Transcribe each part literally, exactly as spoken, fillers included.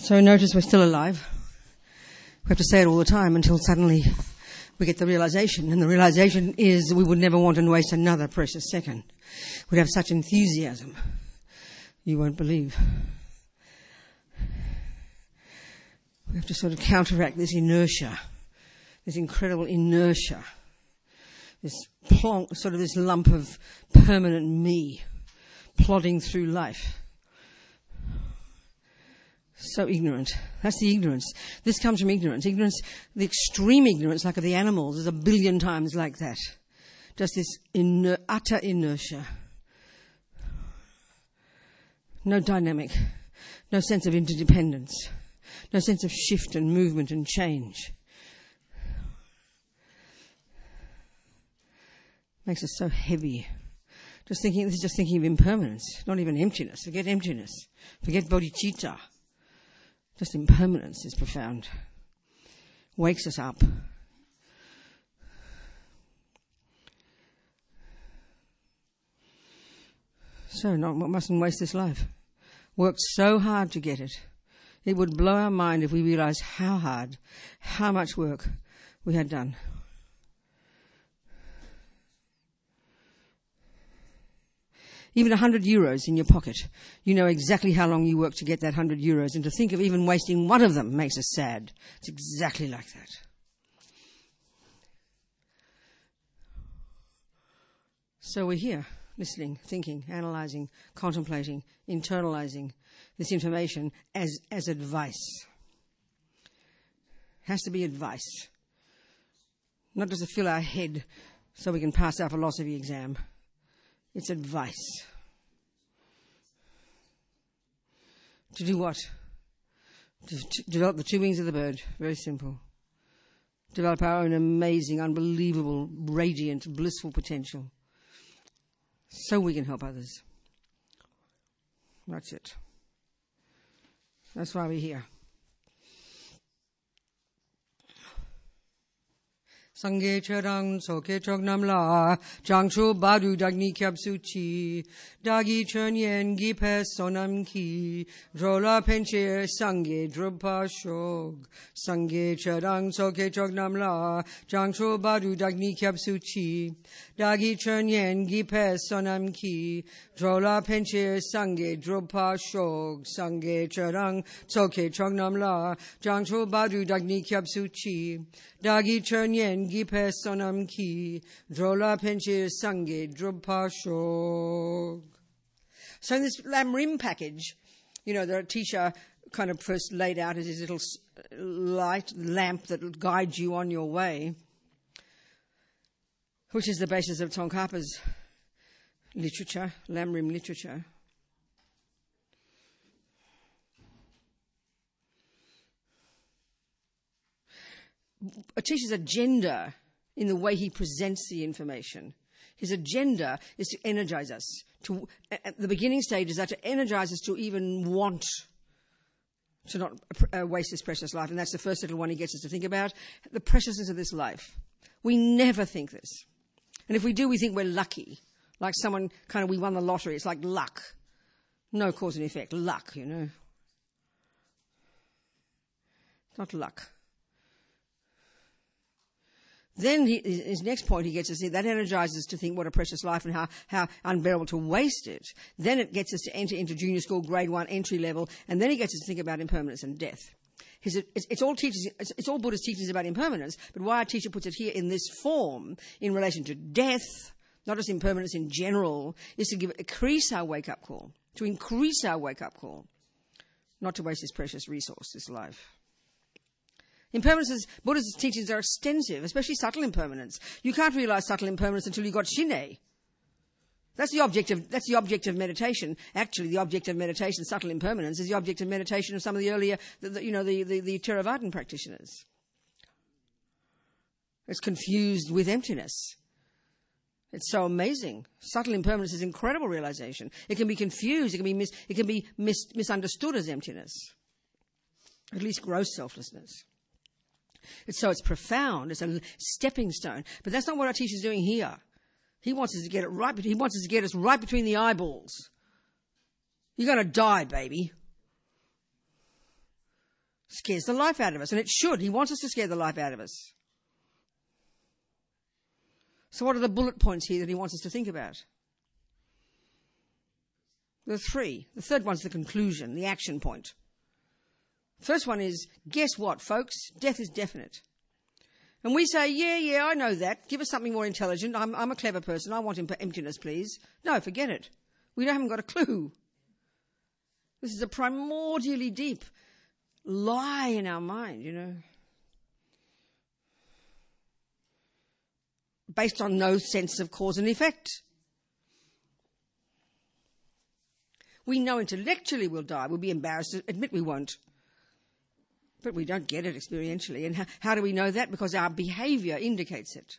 So notice we're still alive. We have to say it all the time until suddenly we get the realization. And the realization is we would never want to waste another precious second. We'd have such enthusiasm. You won't believe. We have to sort of counteract this inertia, this incredible inertia, this plonk, sort of this lump of permanent me plodding through life. So ignorant. That's the ignorance. This comes from ignorance. Ignorance, the extreme ignorance, like of the animals, is a billion times like that. Just this iner- utter inertia. No dynamic. No sense of interdependence. No sense of shift and movement and change. Makes us so heavy. Just thinking, this is just thinking of impermanence, not even emptiness. Forget emptiness. Forget bodhicitta. Just impermanence is profound. Wakes us up. So, not, mustn't waste this life. Worked so hard to get it. It would blow our mind if we realized how hard, how much work we had done. Even a hundred euros in your pocket. You know exactly how long you worked to get that hundred euros, and to think of even wasting one of them makes us sad. It's exactly like that. So we're here, listening, thinking, analysing, contemplating, internalising this information as, as advice. It has to be advice. Not just to fill our head so we can pass our philosophy exam. It's advice. To do what? To, to develop the two wings of the bird. Very simple. Develop our own amazing, unbelievable, radiant, blissful potential. So we can help others. That's it. That's why we're here. Sangye cherang soke chok namla jangcho badu dagni kyab suchi dagi chernyen gipe sonam ki drola penche sangye drupa shog sangye cherang soke chok namla jangcho badu dagni kyab suchi dagi chernyen gipe sonam ki drola penche sangye drupa shog sangye cherang soke chok namla jangcho badu dagni kyab suchi dagi chernyen gipe sonam ki drola penche sange druppa shog. So in this Lamrim package, you know, the teacher kind of first laid out as his little light lamp that will guide you on your way, which is the basis of Tsongkhapa's literature, Lamrim literature. A teacher's agenda in the way he presents the information. His agenda is to energize us. To, at the beginning stages are to energize us to even want to not uh, waste this precious life. And that's the first little one he gets us to think about, the preciousness of this life. We never think this. And if we do, we think we're lucky. Like someone, kind of, we won the lottery. It's like luck. No cause and effect. Luck, you know. Not luck. Then he, his next point he gets us, that energizes us to think what a precious life and how, how unbearable to waste it. Then it gets us to enter into junior school, grade one, entry level, and then he gets us to think about impermanence and death. His, it's, it's, all teachers, it's, it's all Buddha's teachings about impermanence, but why a teacher puts it here in this form in relation to death, not just impermanence in general, is to give, increase our wake-up call, to increase our wake-up call, not to waste this precious resource, this life. Impermanences, Buddha's teachings are extensive, especially subtle impermanence. You can't realize subtle impermanence until you've got Shinne. That's the object of, that's the object of meditation. Actually, the object of meditation, subtle impermanence, is the object of meditation of some of the earlier, the, the, you know, the, the, the Theravadan practitioners. It's confused with emptiness. It's so amazing. Subtle impermanence is incredible realization. It can be confused, it can be, mis, it can be mis, misunderstood as emptiness. At least gross selflessness. It's, so it's profound. It's a stepping stone. But that's not what our teacher's doing here. He wants us to get it right. He wants us to get us right between the eyeballs. You're going to die, baby. Scares the life out of us, and it should. He wants us to scare the life out of us. So what are the bullet points here that he wants us to think about? There are three. The third one's the conclusion, the action point. First one is, guess what, folks? Death is definite. And we say, yeah, yeah, I know that. Give us something more intelligent. I'm, I'm a clever person. I want emptiness, please. No, forget it. We haven't got a clue. This is a primordially deep lie in our mind, you know, based on no sense of cause and effect. We know intellectually we'll die. We'll be embarrassed to admit we won't. But we don't get it experientially. And how, how do we know that? Because our behavior indicates it.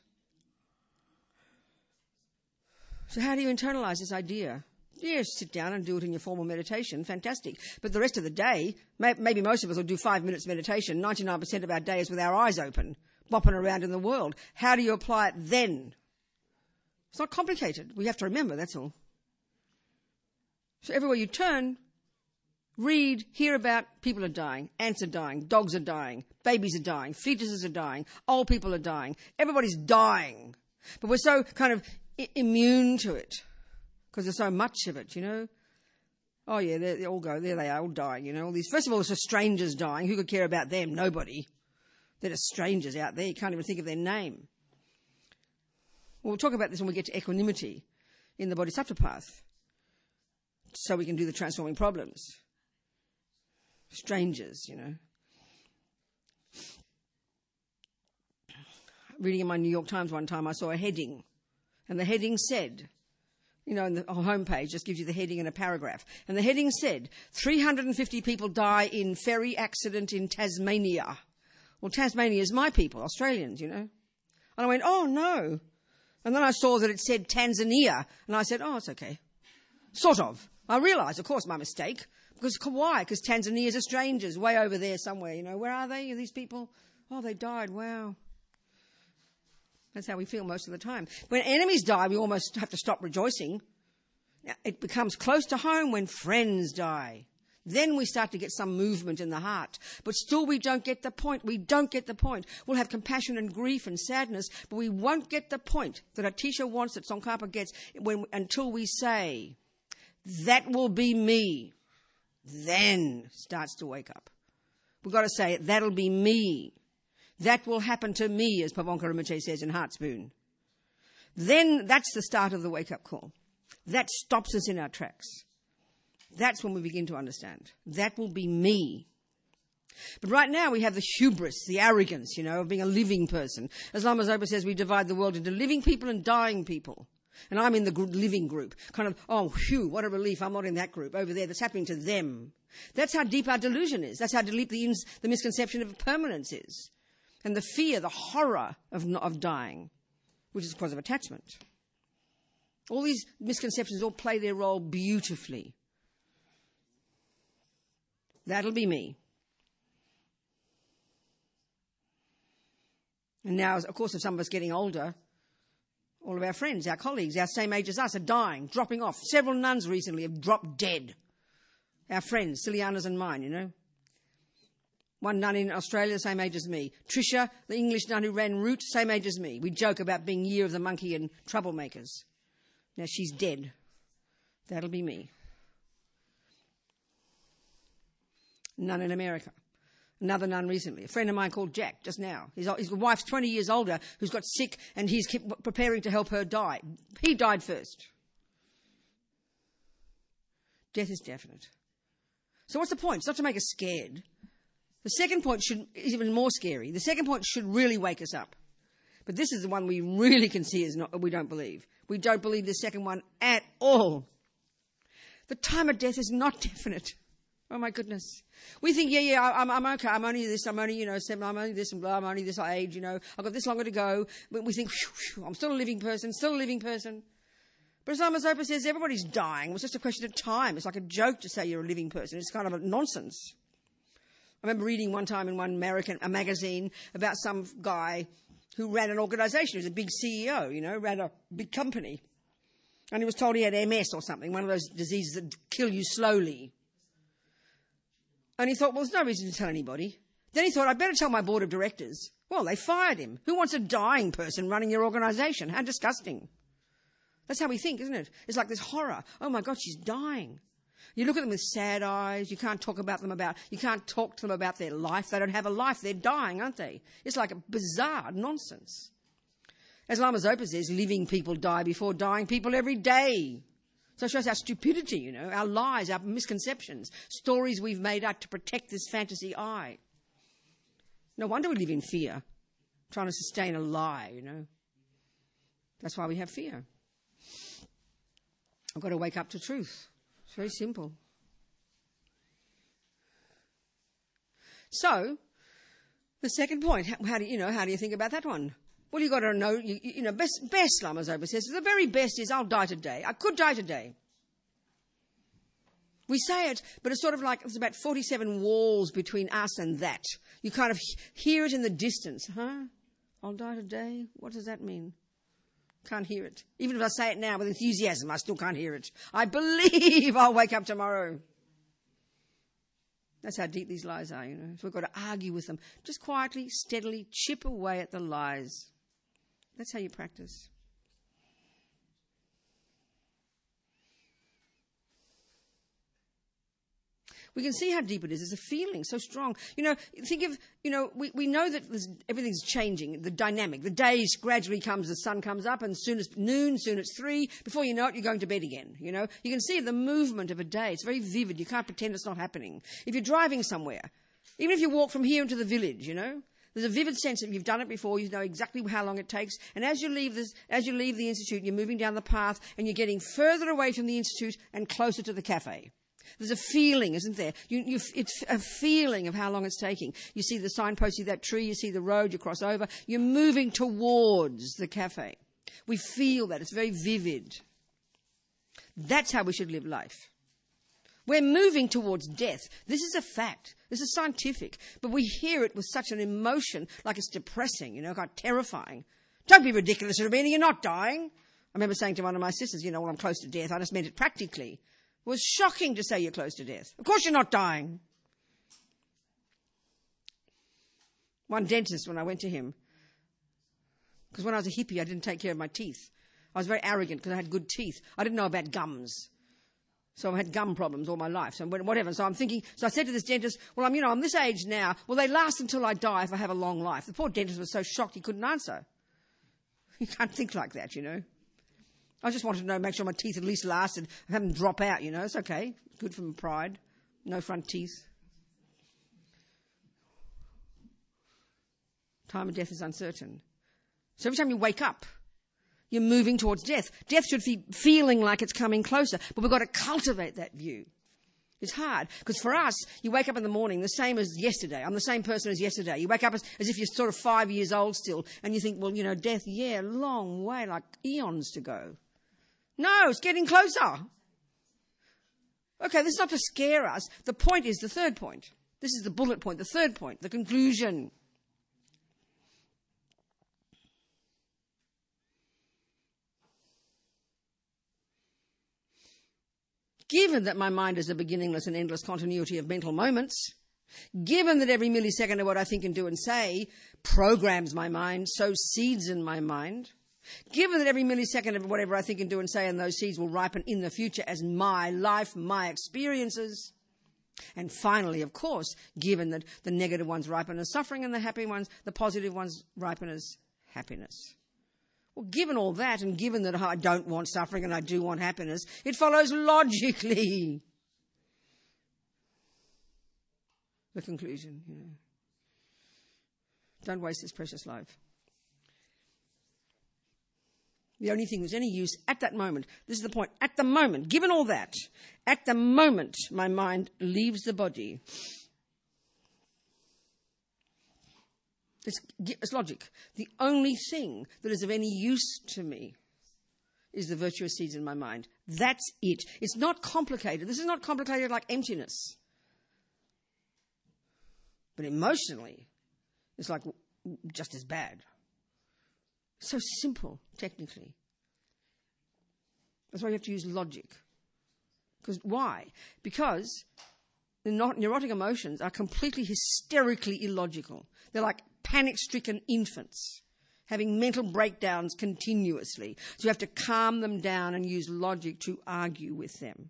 So how do you internalize this idea? Yes, sit down and do it in your formal meditation. Fantastic. But the rest of the day, may, maybe most of us will do five minutes meditation. ninety-nine percent of our day is with our eyes open, bopping around in the world. How do you apply it then? It's not complicated. We have to remember, that's all. So everywhere you turn, read, hear about, people are dying, ants are dying, dogs are dying, babies are dying, fetuses are dying, old people are dying. Everybody's dying. But we're so kind of I- immune to it because there's so much of it, you know. Oh, yeah, they all go. There they are, all dying, you know. All these. First of all, it's just strangers dying. Who could care about them? Nobody. They're just strangers out there. You can't even think of their name. Well, we'll talk about this when we get to equanimity in the Bodhisattva path, so we can do the transforming problems. Strangers, you know. Reading in my New York Times one time, I saw a heading, and the heading said, you know, in the homepage just gives you the heading and a paragraph, and the heading said, three hundred fifty people die in ferry accident in Tasmania. Well, Tasmania is my people, Australians, you know. And I went, oh, no. And then I saw that it said Tanzania, and I said, oh, it's okay. Sort of. I realised, of course, my mistake. Because why? Because Tanzanians are strangers, way over there somewhere, you know. Where are they, these people? Oh, they died, wow. That's how we feel most of the time. When enemies die, we almost have to stop rejoicing. It becomes close to home when friends die. Then we start to get some movement in the heart. But still we don't get the point. We don't get the point. We'll have compassion and grief and sadness, but we won't get the point that Atisha wants, that Tsongkhapa gets, when, until we say, that will be me. Then starts to wake up. We've got to say, that'll be me. That will happen to me, as Pabonka Rinpoche says in Heart Spoon. Then that's the start of the wake-up call. That stops us in our tracks. That's when we begin to understand. That will be me. But right now we have the hubris, the arrogance, you know, of being a living person. As Lama Zopa says, we divide the world into living people and dying people. And I'm in the group, living group. Kind of, oh, phew, what a relief, I'm not in that group over there. That's happening to them. That's how deep our delusion is. That's how deep the, ins- the misconception of permanence is. And the fear, the horror of, of dying, which is because of attachment. All these misconceptions all play their role beautifully. That'll be me. And now, of course, if some of us getting older, all of our friends, our colleagues, our same age as us are dying, dropping off. Several nuns recently have dropped dead. Our friends, Ciliana's and mine, you know. One nun in Australia, the same age as me. Trisha, the English nun who ran Root, same age as me. We joke about being Year of the Monkey and troublemakers. Now she's dead. That'll be me. Nun in America. Another nun recently. A friend of mine called Jack, just now. His, his wife's twenty years older, who's got sick, and he's keep preparing to help her die. He died first. Death is definite. So what's the point? It's not to make us scared. The second point should is even more scary. The second point should really wake us up. But this is the one we really can see is not, we don't believe. We don't believe the second one at all. The time of death is not definite. Oh my goodness. We think, yeah, yeah, I'm, I'm okay. I'm only this, I'm only, you know, seven, I'm only this and blah, I'm only this age, you know. I've got this longer to go. But we think, whew, whew, I'm still a living person, still a living person. But as Lama Zopa says, everybody's dying. It's just a question of time. It's like a joke to say you're a living person. It's kind of a nonsense. I remember reading one time in one American a magazine about some guy who ran an organisation. He was a big C E O, you know, ran a big company. And he was told he had M S or something, one of those diseases that kill you slowly. And he thought, well, there's no reason to tell anybody. Then he thought, I'd better tell my board of directors. Well, they fired him. Who wants a dying person running your organisation? How disgusting. That's how we think, isn't it? It's like this horror. Oh my God, she's dying. You look at them with sad eyes. You can't talk about them about, you can't talk to them about their life. They don't have a life. They're dying, aren't they? It's like a bizarre nonsense. As Lama Zopa says, living people die before dying people every day. So it shows our stupidity, you know, our lies, our misconceptions, stories we've made up to protect this fantasy I. No wonder we live in fear, trying to sustain a lie, you know. That's why we have fear. I've got to wake up to truth. It's very simple. So, the second point, how, how do you know? How do you think about that one? Well, you've got to know, you, you know, best, best, Lama Zopa says, the very best is I'll die today. I could die today. We say it, but it's sort of like there's about forty-seven walls between us and that. You kind of hear it in the distance. Huh? I'll die today? What does that mean? Can't hear it. Even if I say it now with enthusiasm, I still can't hear it. I believe I'll wake up tomorrow. That's how deep these lies are, you know. So we've got to argue with them. Just quietly, steadily chip away at the lies. That's how you practice. We can see how deep it is. It's a feeling so strong. You know, think of, you know, we, we know that everything's changing, the dynamic. The day gradually comes, the sun comes up, and soon it's noon, soon it's three. Before you know it, you're going to bed again, you know. You can see the movement of a day. It's very vivid. You can't pretend it's not happening. If you're driving somewhere, even if you walk from here into the village, you know, there's a vivid sense that you've done it before, you know exactly how long it takes. And as you leave this, as you leave the institute, you're moving down the path, and you're getting further away from the institute and closer to the cafe. There's a feeling, isn't there? You, you, it's a feeling of how long it's taking. You see the signpost, you see that tree, you see the road, you cross over. You're moving towards the cafe. We feel that. It's very vivid. That's how we should live life. We're moving towards death. This is a fact. This is scientific. But we hear it with such an emotion, like it's depressing, you know, kind of terrifying. Don't be ridiculous, Robina, you're not dying. I remember saying to one of my sisters, you know, well, I'm close to death. I just meant it practically. It was shocking to say you're close to death. Of course you're not dying. One dentist, when I went to him, because when I was a hippie, I didn't take care of my teeth. I was very arrogant because I had good teeth. I didn't know about gums. So I had gum problems all my life. So whatever. So I'm thinking, so I said to this dentist, well, I'm, you know, I'm this age now. Will they last until I die if I have a long life? The poor dentist was so shocked he couldn't answer. You can't think like that, you know. I just wanted to know, make sure my teeth at least lasted, have them drop out, you know. It's okay. Good for my pride. No front teeth. Time of death is uncertain. So every time you wake up, you're moving towards death. Death should be feeling like it's coming closer, but we've got to cultivate that view. It's hard, because for us, you wake up in the morning the same as yesterday. I'm the same person as yesterday. You wake up as, as if you're sort of five years old still, and you think, well, you know, death, yeah, long way, like eons to go. No, it's getting closer. Okay, this is not to scare us. The point is the third point. This is the bullet point, the third point, the conclusion. Given that my mind is a beginningless and endless continuity of mental moments, given that every millisecond of what I think and do and say programs my mind, sows seeds in my mind, given that every millisecond of whatever I think and do and say and those seeds will ripen in the future as my life, my experiences, and finally, of course, given that the negative ones ripen as suffering and the happy ones, the positive ones ripen as happiness. Well, given all that, and given that I don't want suffering and I do want happiness, it follows logically the conclusion, you know. Don't waste this precious life. The only thing that's any use at that moment, this is the point, at the moment, given all that, at the moment my mind leaves the body, it's, it's logic. The only thing that is of any use to me is the virtuous seeds in my mind. That's it. It's not complicated. This is not complicated like emptiness. But emotionally, it's like just as bad. So simple, technically. That's why you have to use logic. Because why? Because the neurotic emotions are completely hysterically illogical. They're like panic-stricken infants having mental breakdowns continuously. So you have to calm them down and use logic to argue with them.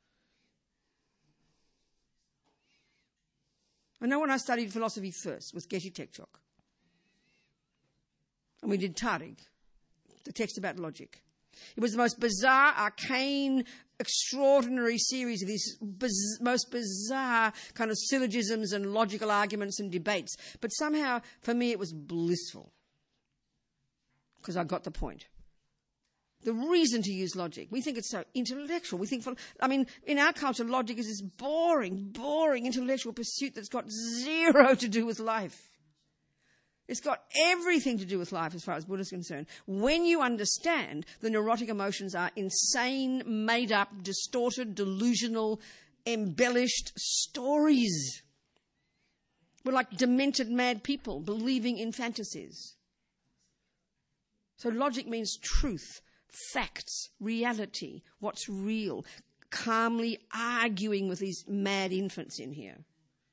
I know when I studied philosophy first with Geshe Tekchok, and we did Tariq, the text about logic. It was the most bizarre, arcane, extraordinary series of these biz- most bizarre kind of syllogisms and logical arguments and debates. But somehow, for me, it was blissful because I got the point. The reason to use logic. We think it's so intellectual. We think, for, I mean, in our culture, logic is this boring, boring intellectual pursuit that's got zero to do with life. It's got everything to do with life as far as Buddha is concerned. When you understand the neurotic emotions are insane, made-up, distorted, delusional, embellished stories. We're like demented mad people believing in fantasies. So logic means truth, facts, reality, what's real, calmly arguing with these mad infants in here.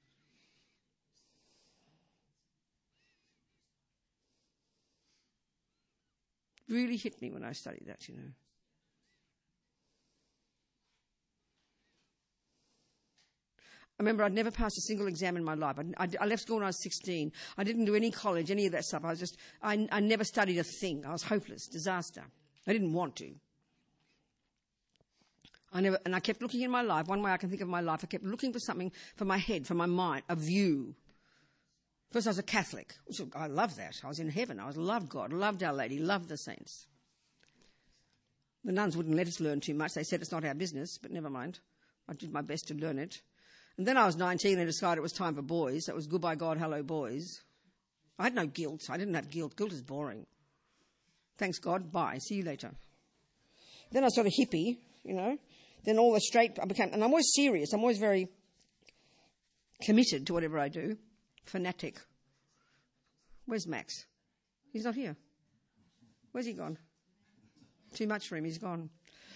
Really hit me when I studied that, you know. I remember I'd never passed a single exam in my life. I, I, I left school when I was sixteen. I didn't do any college, any of that stuff. I was just, I, I never studied a thing. I was hopeless, disaster. I didn't want to. I never, and I kept looking in my life. One way I can think of my life, I kept looking for something for my head, for my mind, a view. First, I was a Catholic. Which I loved that. I was in heaven. I was loved God, loved Our Lady, loved the saints. The nuns wouldn't let us learn too much. They said it's not our business, but never mind. I did my best to learn it. And then I was nineteen and decided it was time for boys. That was goodbye God, hello boys. I had no guilt. I didn't have guilt. Guilt is boring. Thanks God, bye. See you later. Then I was sort of hippie, you know. Then all the straight, I became, and I'm always serious. I'm always very committed to whatever I do. Fanatic. Where's Max? He's not here. Where's he gone? Too much for him. He's gone.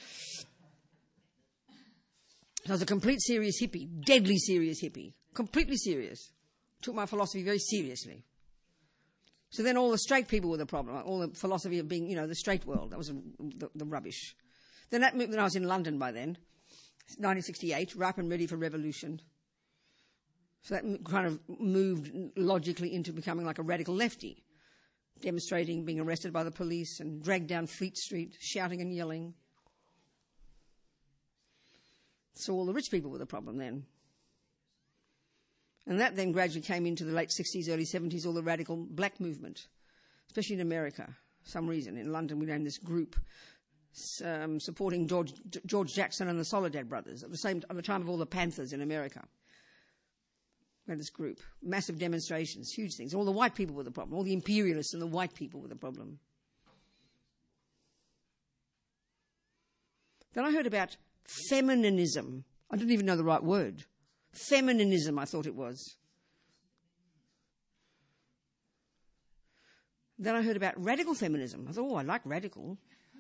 So I was a complete serious hippie, deadly serious hippie, completely serious. Took my philosophy very seriously. So then all the straight people were the problem, all the philosophy of being, you know, the straight world. That was the, the rubbish. Then that moved, then I was in London by then, nineteen sixty-eight, ripe and ready for revolution. So that kind of moved logically into becoming like a radical lefty, demonstrating, being arrested by the police and dragged down Fleet Street, shouting and yelling. So all the rich people were the problem then. And that then gradually came into the late sixties, early seventies, all the radical black movement, especially in America, for some reason. In London, we named this group um, supporting George, George Jackson and the Soledad Brothers at the same at the time of all the Panthers in America. We had this group, massive demonstrations, huge things. All the white people were the problem. All the imperialists and the white people were the problem. Then I heard about femininism. I didn't even know the right word. Femininism, I thought it was. Then I heard about radical feminism. I thought, oh, I like radical.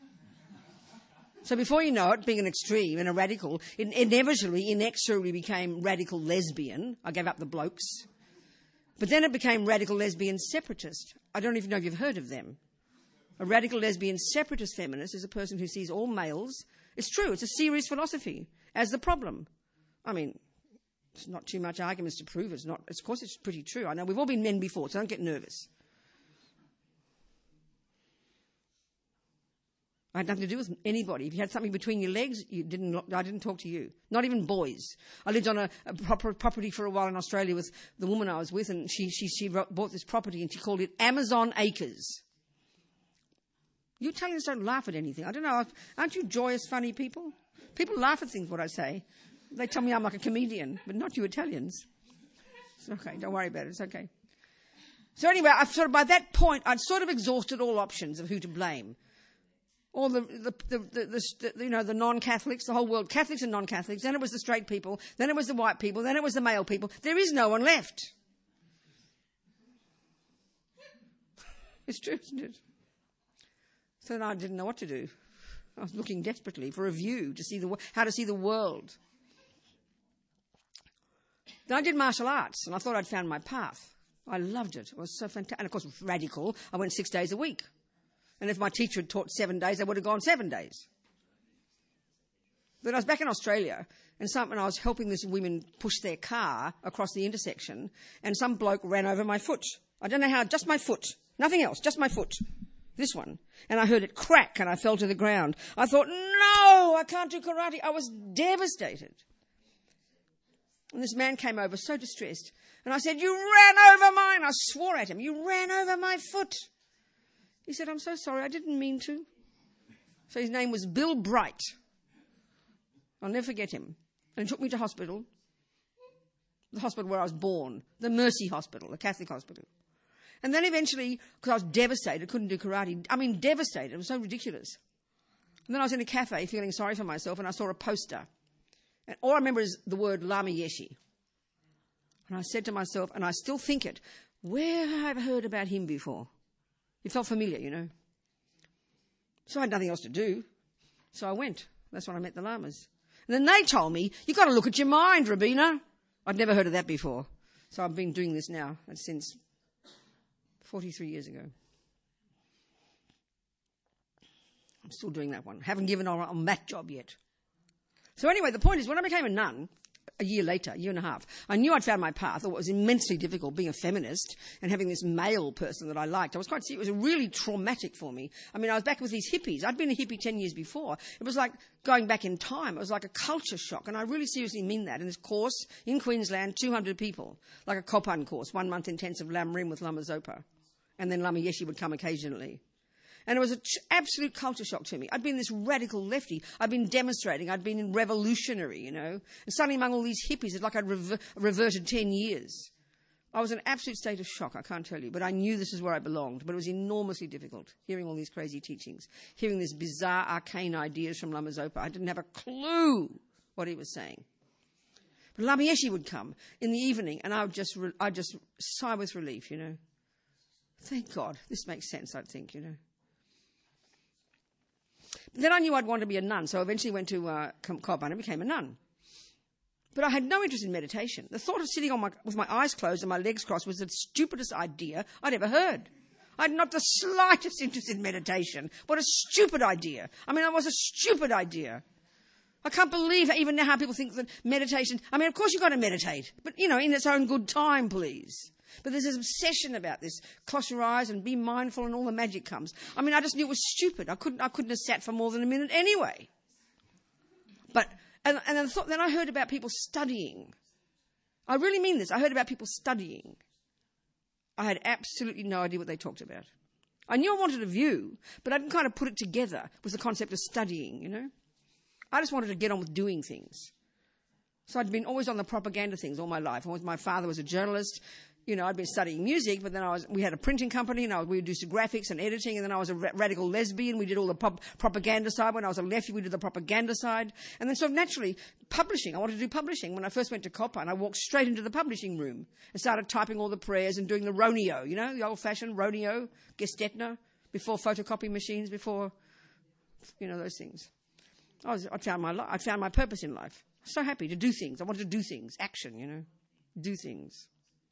So before you know it, being an extreme and a radical, it inevitably, inexorably became radical lesbian. I gave up the blokes. But then it became radical lesbian separatist. I don't even know if you've heard of them. A radical lesbian separatist feminist is a person who sees all males. It's true, it's a serious philosophy, as the problem. I mean, it's not too much arguments to prove it's not. Of course, it's pretty true. I know we've all been men before, so don't get nervous. I had nothing to do with anybody. If you had something between your legs, you didn't. I didn't talk to you. Not even boys. I lived on a, a proper property for a while in Australia with the woman I was with, and she she she bought this property and she called it Amazon Acres. You Italians don't laugh at anything. I don't know. Aren't you joyous, funny people? People laugh at things, what I say. They tell me I'm like a comedian, but not you Italians. It's okay. Don't worry about it. It's okay. So anyway, I've sort of, by that point, I'd sort of exhausted all options of who to blame. All the, the, the, the, the, the, you know, the non-Catholics, the whole world, Catholics and non-Catholics. Then it was the straight people. Then it was the white people. Then it was the male people. There is no one left. It's true, isn't it? So then I didn't know what to do. I was looking desperately for a view to see the how to see the world. Then I did martial arts, and I thought I'd found my path. I loved it. It was so fantastic. And, of course, radical. I went six days a week. And if my teacher had taught seven days, I would have gone seven days. Then I was back in Australia, and, some, and I was helping these women push their car across the intersection, and some bloke ran over my foot. I don't know how, just my foot. Nothing else, just my foot. This one. And I heard it crack, and I fell to the ground. I thought, no, I can't do karate. I was devastated. And this man came over so distressed. And I said, you ran over mine. I swore at him. You ran over my foot. He said, I'm so sorry. I didn't mean to. So his name was Bill Bright. I'll never forget him. And he took me to hospital. The hospital where I was born. The Mercy Hospital, the Catholic hospital. And then eventually, because I was devastated, couldn't do karate. I mean, devastated. It was so ridiculous. And then I was in a cafe feeling sorry for myself, and I saw a poster. And all I remember is the word Lama Yeshe. And I said to myself, and I still think it, where have I heard about him before? It felt familiar, you know. So I had nothing else to do. So I went. That's when I met the Lamas. And then they told me, you've got to look at your mind, Robina. I'd never heard of that before. So I've been doing this now since forty-three years ago. I'm still doing that one. Haven't given on, on that job yet. So anyway, the point is, when I became a nun, a year later, a year and a half, I knew I'd found my path, although it was immensely difficult being a feminist and having this male person that I liked. I was quite, it was really traumatic for me. I mean, I was back with these hippies. I'd been a hippie ten years before. It was like going back in time. It was like a culture shock, and I really seriously mean that. In this course in Queensland, two hundred people, like a Kopan course, one month intensive Lamrim with Lama Zopa. And then Lama Yeshe would come occasionally. And it was an absolute culture shock to me. I'd been this radical lefty. I'd been demonstrating. I'd been revolutionary, you know. And suddenly among all these hippies, it's like I'd rever- reverted ten years. I was in an absolute state of shock, I can't tell you. But I knew this is where I belonged. But it was enormously difficult, hearing all these crazy teachings, hearing these bizarre, arcane ideas from Lama Zopa. I didn't have a clue what he was saying. But Lama Yeshe would come in the evening, and I would just, re- I'd just sigh with relief, you know. Thank God. This makes sense, I think, you know. Then I knew I'd want to be a nun, so I eventually went to uh, Kopan and became a nun. But I had no interest in meditation. The thought of sitting on my, with my eyes closed and my legs crossed was the stupidest idea I'd ever heard. I had not the slightest interest in meditation. What a stupid idea. I mean, it was a stupid idea. I can't believe even now how people think that meditation... I mean, of course you've got to meditate, but, you know, in its own good time, please. But there's this obsession about this. Close your eyes and be mindful and all the magic comes. I mean, I just knew it was stupid. I couldn't I couldn't have sat for more than a minute anyway. But, and, and I thought, then I heard about people studying. I really mean this. I heard about people studying. I had absolutely no idea what they talked about. I knew I wanted a view, but I didn't kind of put it together with the concept of studying, you know. I just wanted to get on with doing things. So I'd been always on the propaganda things all my life. Always, my father was a journalist. You know, I'd been studying music, but then I was, we had a printing company, and I was, we would do some graphics and editing, and then I was a ra- radical lesbian. We did all the pop, propaganda side. When I was a lefty, we did the propaganda side. And then sort of naturally, publishing. I wanted to do publishing. When I first went to Kopan, I walked straight into the publishing room and started typing all the prayers and doing the Roneo, you know, the old-fashioned Roneo, Gestetner, before photocopy machines, before, you know, those things. I, was, I, found my li- I found my purpose in life. I was so happy to do things. I wanted to do things. Action, you know, do things.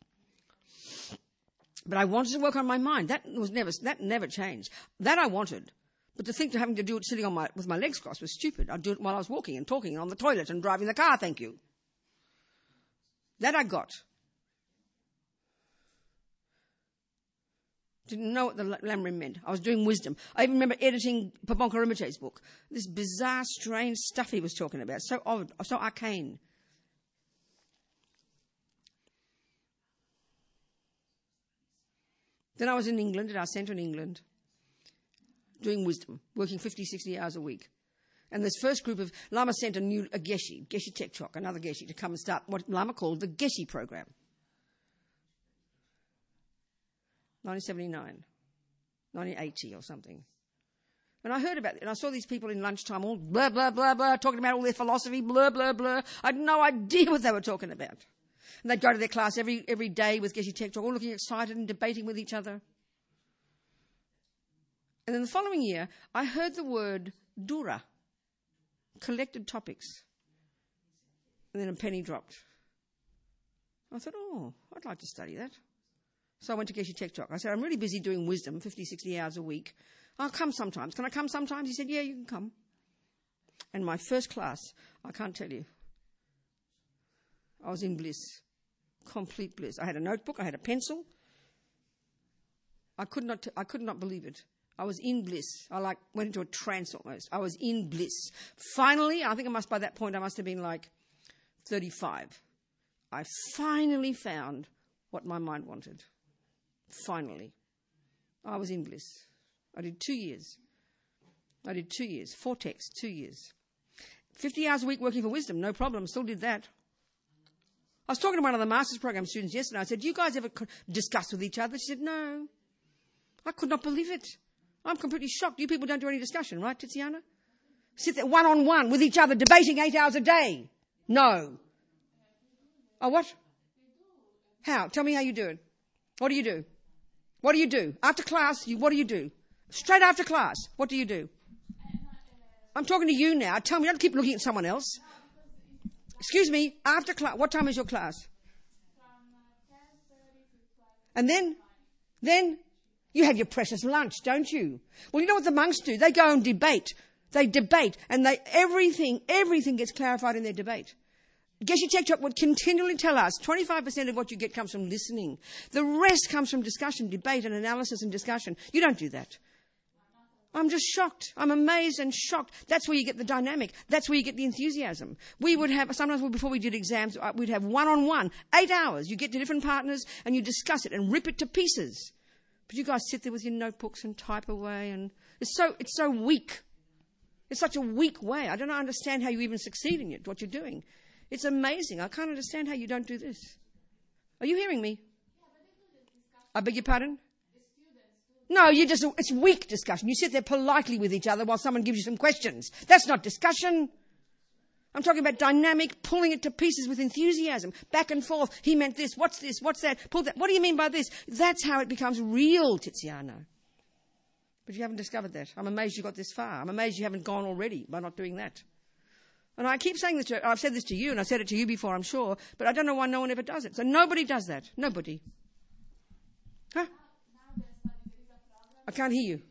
But I wanted to work on my mind. That was never that never changed. That I wanted. But to think of having to do it sitting on my with my legs crossed was stupid. I'd do it while I was walking and talking and on the toilet and driving the car, thank you. That I got. Didn't know what the Lamrim meant. I was doing wisdom. I even remember editing Pabonka Rinpoche's book. This bizarre, strange stuff he was talking about. So odd, so arcane. Then I was in England, at our centre in England, doing wisdom, working fifty, sixty hours a week. And this first group of Lama sent a new a Geshe, Geshe Tekchok, another Geshe, to come and start what Lama called the Geshe program. nineteen seventy-nine, nineteen eighty or something. And I heard about it, and I saw these people in lunchtime all blah, blah, blah, blah, talking about all their philosophy, blah, blah, blah. I had no idea what they were talking about. And they'd go to their class every every day with Geshe Tekchok, all looking excited and debating with each other. And then the following year, I heard the word Dura, collected topics. And then a penny dropped. I thought, oh, I'd like to study that. So I went to Geshe Tekchok. I said, I'm really busy doing wisdom, fifty, sixty hours a week. I'll come sometimes. Can I come sometimes? He said, yeah, you can come. And my first class, I can't tell you, I was in bliss, complete bliss. I had a notebook, I had a pencil. I could not, t- I could not believe it. I was in bliss. I like went into a trance almost. I was in bliss. Finally, I think I must, by that point, I must have been like thirty-five. I finally found what my mind wanted. Finally. I was in bliss. I did two years. I did two years. Vortex, two years. fifty hours a week working for wisdom, no problem. Still did that. I was talking to one of the master's program students yesterday. I said, do you guys ever discuss with each other? She said, no. I could not believe it. I'm completely shocked. You people don't do any discussion, right, Tiziana? Sit there one-on-one with each other, debating eight hours a day. No. Oh, what? How? Tell me how you do it. What do you do? What do you do? After class, you, what do you do? Straight after class, what do you do? I'm talking to you now. Tell me, don't keep looking at someone else. Excuse me, after class, what time is your class? And then? Then? You have your precious lunch, don't you? Well, you know what the monks do? They go and debate. They debate, and they everything, everything gets clarified in their debate. Geshe Tekchok would continually tell us twenty-five percent of what you get comes from listening. The rest comes from discussion, debate, and analysis and discussion. You don't do that. I'm just shocked. I'm amazed and shocked. That's where you get the dynamic. That's where you get the enthusiasm. We would have, sometimes before we did exams, we'd have one-on-one, eight hours. You get to different partners and you discuss it and rip it to pieces. But you guys sit there with your notebooks and type away, and it's so, it's so weak. It's such a weak way. I don't understand how you even succeed in it, what you're doing. It's amazing. I can't understand how you don't do this. Are you hearing me? I beg your pardon? No, you just, it's weak discussion. You sit there politely with each other while someone gives you some questions. That's not discussion. I'm talking about dynamic, pulling it to pieces with enthusiasm. Back and forth. He meant this. What's this? What's that? Pull that. What do you mean by this? That's how it becomes real, Tiziana. But you haven't discovered that. I'm amazed you got this far. I'm amazed you haven't gone already by not doing that. And I keep saying this to, I've said this to you, and I said it to you before, I'm sure, but I don't know why no one ever does it. So nobody does that. Nobody. Huh? I can't hear you.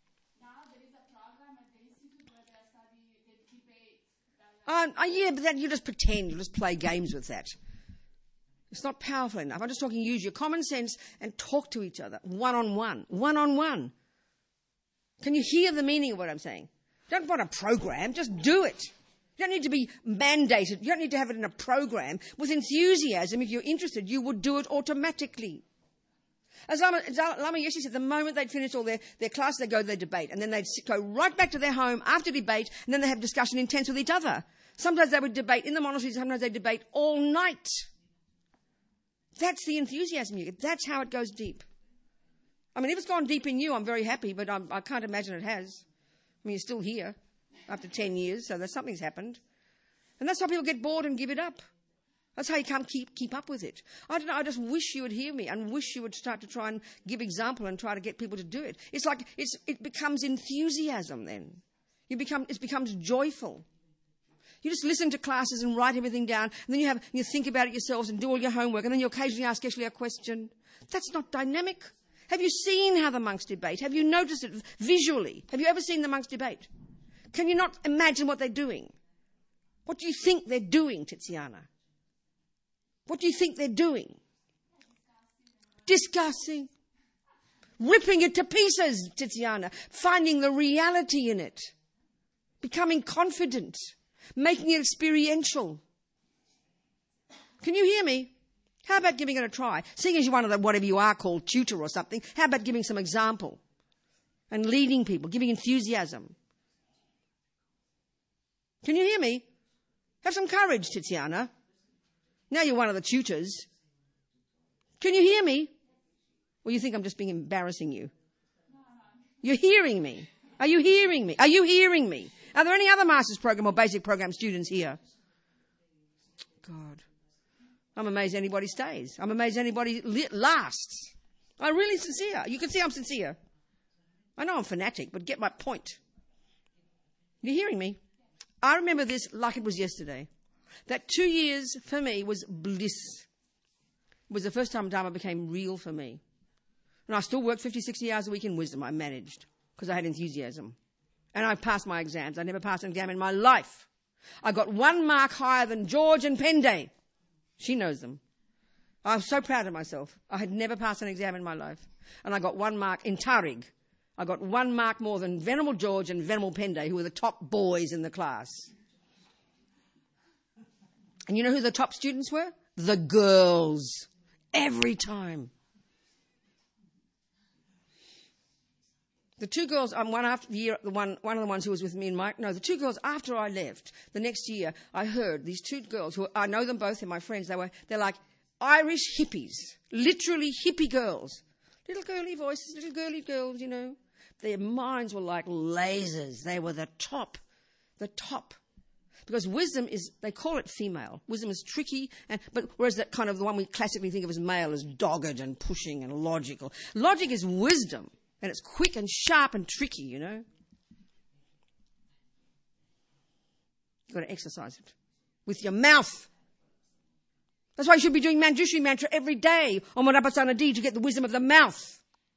Um, oh, yeah, but that, you just pretend. You just play games with that. It's not powerful enough. I'm just talking, use your common sense and talk to each other. One-on-one. One-on-one. Can you hear the meaning of what I'm saying? Don't want a program. Just do it. You don't need to be mandated. You don't need to have it in a program. With enthusiasm, if you're interested, you would do it automatically. As Lama, as Lama Yeshe said, the moment they'd finish all their, their classes, they'd go to their debate. And then they'd go right back to their home after debate, and then they'd have discussion intense with each other. Sometimes they would debate in the monastery, sometimes they'd debate all night. That's the enthusiasm you get. That's how it goes deep. I mean, if it's gone deep in you, I'm very happy, but I'm, I can't imagine it has. I mean, you're still here after ten years, so there's something's happened. And that's how people get bored and give it up. That's how you can't keep keep up with it. I don't know, I just wish you would hear me and wish you would start to try and give example and try to get people to do it. It's like it's it becomes enthusiasm then. You become it becomes joyful. You just listen to classes and write everything down, and then you have you think about it yourselves and do all your homework, and then you occasionally ask Ashley a question. That's not dynamic. Have you seen how the monks debate? Have you noticed it visually? Have you ever seen the monks debate? Can you not imagine what they're doing? What do you think they're doing, Tiziana? What do you think they're doing? Discussing. Ripping it to pieces, Tiziana. Finding the reality in it. Becoming confident. Making it experiential. Can you hear me? How about giving it a try? Seeing as you're one of the whatever you are called tutor or something, how about giving some example? And leading people, giving enthusiasm. Can you hear me? Have some courage, Tiziana. Now you're one of the tutors. Can you hear me? Or you think I'm just being embarrassing you? You're hearing me. Are you hearing me? Are you hearing me? Are there any other master's program or basic program students here? God. I'm amazed anybody stays. I'm amazed anybody li- lasts. I'm really sincere. You can see I'm sincere. I know I'm fanatic, but get my point. You're hearing me? I remember this like it was yesterday. That two years for me was bliss. was the first time Dharma became real for me. And I still worked fifty, sixty hours a week in wisdom. I managed because I had enthusiasm. And I passed my exams. I never passed an exam in my life. I got one mark higher than George and Penday. She knows them. I was so proud of myself. I had never passed an exam in my life. And I got one mark in Tarig. I got one mark more than Venerable George and Venerable Penday, who were the top boys in the class. And you know who the top students were? The girls. Every time. The two girls, um, one after the year, the one, one of the ones who was with me and Mike, no, the two girls after I left, the next year, I heard these two girls who, I know them both, they're my friends, they were, they're like Irish hippies, literally hippie girls. Little girly voices, little girly girls, you know. Their minds were like lasers. They were the top, the top. Because wisdom is, they call it female. Wisdom is tricky, and but whereas that kind of the one we classically think of as male is dogged and pushing and logical. Logic is wisdom. And it's quick and sharp and tricky, you know. You've got to exercise it with your mouth. That's why you should be doing Manjushri mantra every day on Madhupasana D to get the wisdom of the mouth.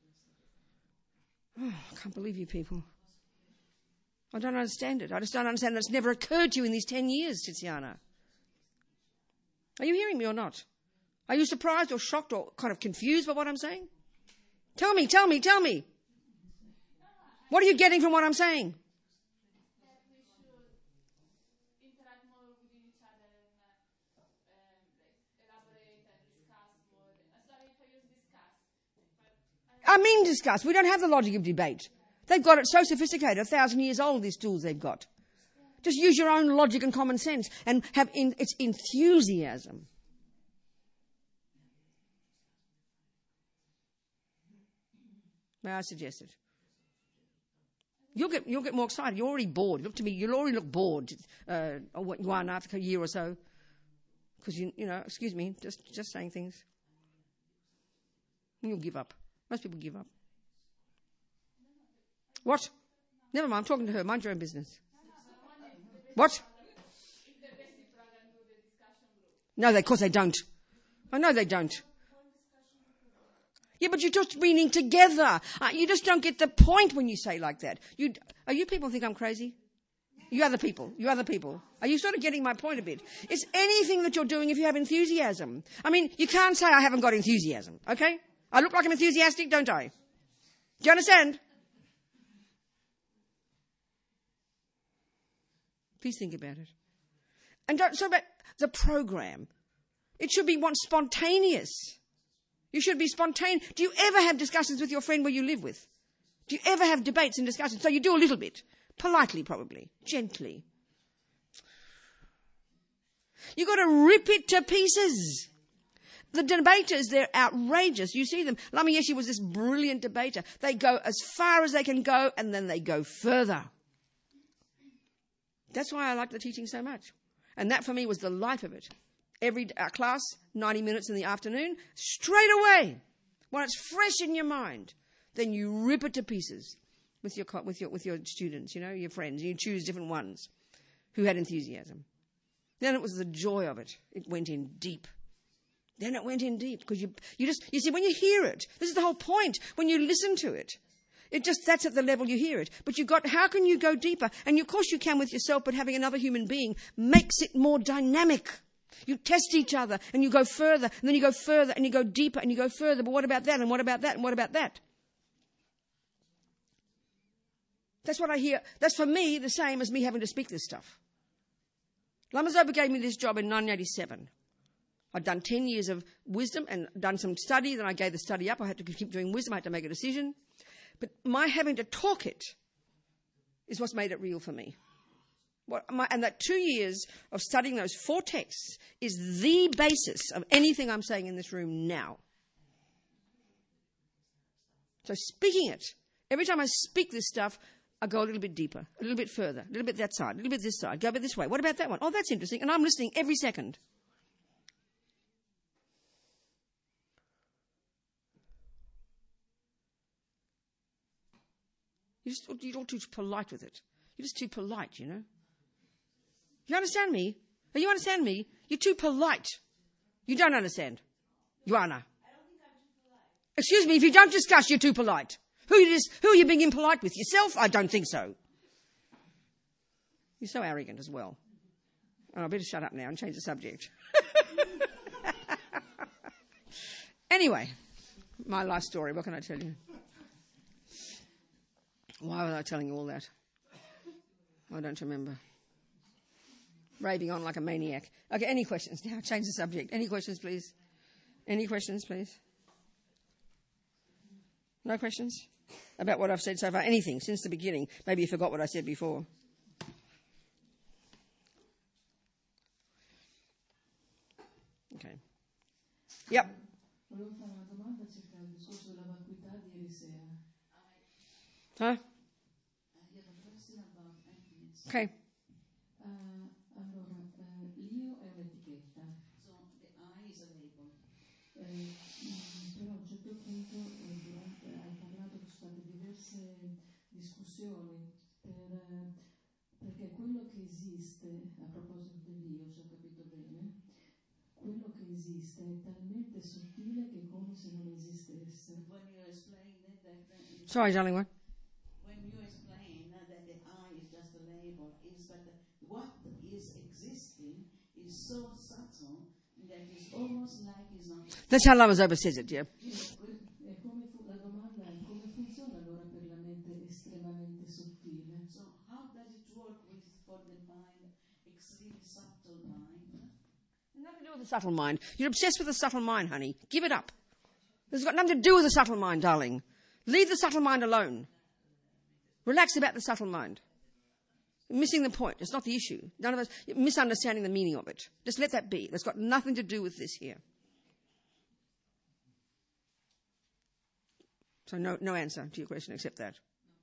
Oh, I can't believe you people. I don't understand it. I just don't understand that it's never occurred to you in these ten years, Tiziana. Are you hearing me or not? Are you surprised or shocked or kind of confused by what I'm saying? Tell me, tell me, tell me. What are you getting from what I'm saying? That we should interact more with each other and uh, um, elaborate and discuss more. Sorry if I use discuss. But I, I mean discuss. We don't have the logic of debate. They've got it so sophisticated, a thousand years old, these tools they've got. Just use your own logic and common sense and have in, it's enthusiasm. May I suggest it? You'll get you'll get more excited. You're already bored. Look to me. You'll already look bored. Uh, or what you are after a year or so, because you you know. Excuse me. Just just saying things. You'll give up. Most people give up. What? Never mind. I'm talking to her. Mind your own business. What? No, they, of course they don't. I know they don't. Yeah, but you're just meaning together. Uh, you just don't get the point when you say like that. You, are you people think I'm crazy? You other people. You other people. Are you sort of getting my point a bit? It's anything that you're doing if you have enthusiasm. I mean, you can't say I haven't got enthusiasm, okay? I look like I'm enthusiastic, don't I? Do you understand? Please think about it. And don't talk about the program. It should be one spontaneous. You should be spontaneous. Do you ever have discussions with your friend where you live with? Do you ever have debates and discussions? So you do a little bit. Politely, probably. Gently. You've got to rip it to pieces. The debaters, they're outrageous. You see them. Lama Yeshe was this brilliant debater. They go as far as they can go, and then they go further. That's why I like the teaching so much. And that, for me, was the life of it. Every uh, class, ninety minutes in the afternoon, straight away. When it's fresh in your mind, then you rip it to pieces with your with your with your students, you know, your friends. You choose different ones who had enthusiasm. Then it was the joy of it. It went in deep. Then it went in deep because you you just you see when you hear it. This is the whole point. When you listen to it, it just that's at the level you hear it. But you got how can you go deeper? And of course you can with yourself, but having another human being makes it more dynamic. You test each other and you go further and then you go further and you go deeper and you go further. But what about that and what about that and what about that? That's what I hear. That's for me the same as me having to speak this stuff. Lama Zopa gave me this job in nineteen eighty-seven. I'd done ten years of wisdom and done some study. Then I gave the study up. I had to keep doing wisdom. I had to make a decision. But my having to talk it is what's made it real for me. What, my, and that two years of studying those four texts is the basis of anything I'm saying in this room now. So speaking it, every time I speak this stuff, I go a little bit deeper, a little bit further, a little bit that side, a little bit this side, go a bit this way. What about that one? Oh, that's interesting. And I'm listening every second. You're, just, you're all too polite with it. You're just too polite, you know. You understand me? You understand me? You're too polite. You don't understand. Joanna. Excuse me, if you don't discuss, you're too polite. Who, you just, who are you being impolite with? Yourself? I don't think so. You're so arrogant as well. Oh, I better shut up now and change the subject. Anyway, my life story, what can I tell you? Why was I telling you all that? I don't remember. Raving on like a maniac. Okay, any questions? Now change the subject. Any questions, please? Any questions, please? No questions? About what I've said so far? Anything since the beginning? Maybe you forgot what I said before. Okay. Yep. Volevo fare una domanda circa il discorso della vacuità di ieri sera. Huh? You have a question about emptiness. Okay. Uh, allora, uh, l'io è un'etichetta. So the I is a label. Eh, mh, però a un certo punto eh, durante, hai parlato che ci sono state diverse discussioni per, eh, perché quello che esiste, a proposito dell'io, se ho capito bene, quello che esiste è talmente sottile che è come se non esistesse. When you explain it, that, that it- Sorry, darling, what? when you explain that the I is just a label, is that what is existing is so subtle that it's almost like it's not. That's how Lamazopa says it, yeah. E come fu, la domanda è come funziona allora per la mente estremamente sottile? So how does it work with for the mind, extremely subtle mind? Nothing to do with the subtle mind. You're obsessed with the subtle mind, honey. Give it up. This has got nothing to do with the subtle mind, darling. Leave the subtle mind alone. Relax about the subtle mind. You're missing the point. It's not the issue. None of us you're misunderstanding the meaning of it. Just let that be. That's got nothing to do with this here. So no, no answer to your question except that.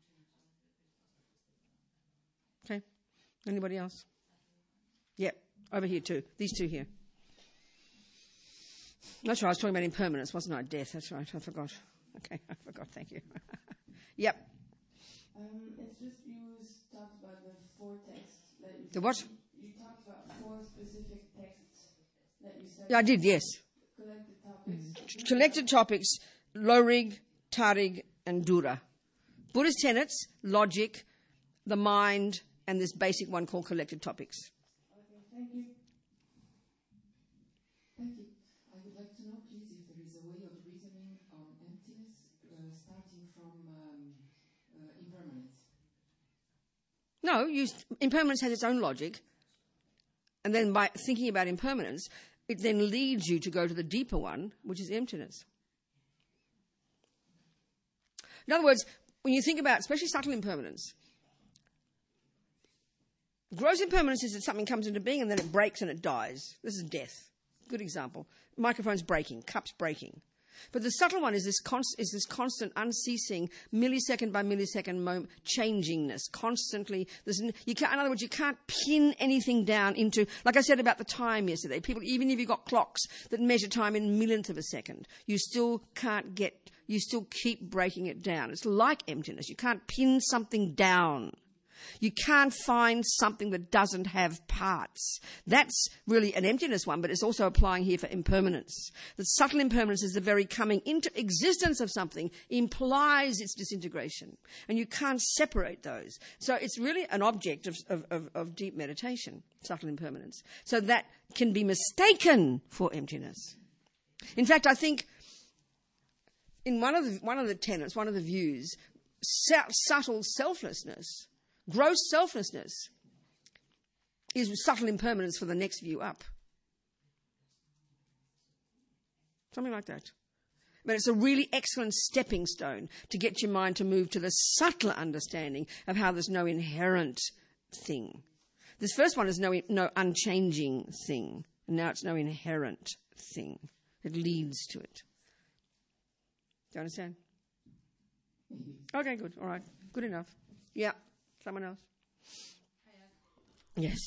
Okay. Anybody else? Yep. Over here too. These two here. That's right. I was talking about impermanence, wasn't I? Death. That's right. I forgot. Okay. I forgot. Thank you. Yep. Um, it's just you talked about the four texts that you The what? You talked about four specific texts that you studied. Yeah, I did, yes. Collected topics. Collected topics, Lorig, Tarig, and Dura. Buddhist tenets, logic, the mind, and this basic one called collected topics. Okay, thank you. Thank you. I would like to know, please, if there is a way of reasoning on emptiness uh, starting from um, uh, impermanence. No, you, impermanence has its own logic. And then by thinking about impermanence, it then leads you to go to the deeper one, which is emptiness. In other words, when you think about, especially subtle impermanence, gross impermanence is that something comes into being and then it breaks and it dies. This is death. Good example. Microphones breaking, cups breaking. But the subtle one is this, const- is this constant, unceasing, millisecond by millisecond moment changingness. Constantly, there's n- you can't, in other words, you can't pin anything down into, like I said about the time yesterday. People, even if you've got clocks that measure time in millionth of a second, you still can't get, you still keep breaking it down. It's like emptiness. You can't pin something down. You can't find something that doesn't have parts. That's really an emptiness one, but it's also applying here for impermanence. The subtle impermanence is the very coming into existence of something implies its disintegration. And you can't separate those. So it's really an object of, of, of, of deep meditation, subtle impermanence. So that can be mistaken for emptiness. In fact, I think in one of the, one of the tenets, one of the views, su- subtle selflessness, gross selflessness is subtle impermanence for the next view up. Something like that. But it's a really excellent stepping stone to get your mind to move to the subtler understanding of how there's no inherent thing. This first one is no, no unchanging thing. And now it's no inherent thing. It leads to it. Do you understand? Okay, good. All right. Good enough. Yeah. Someone else? Yes.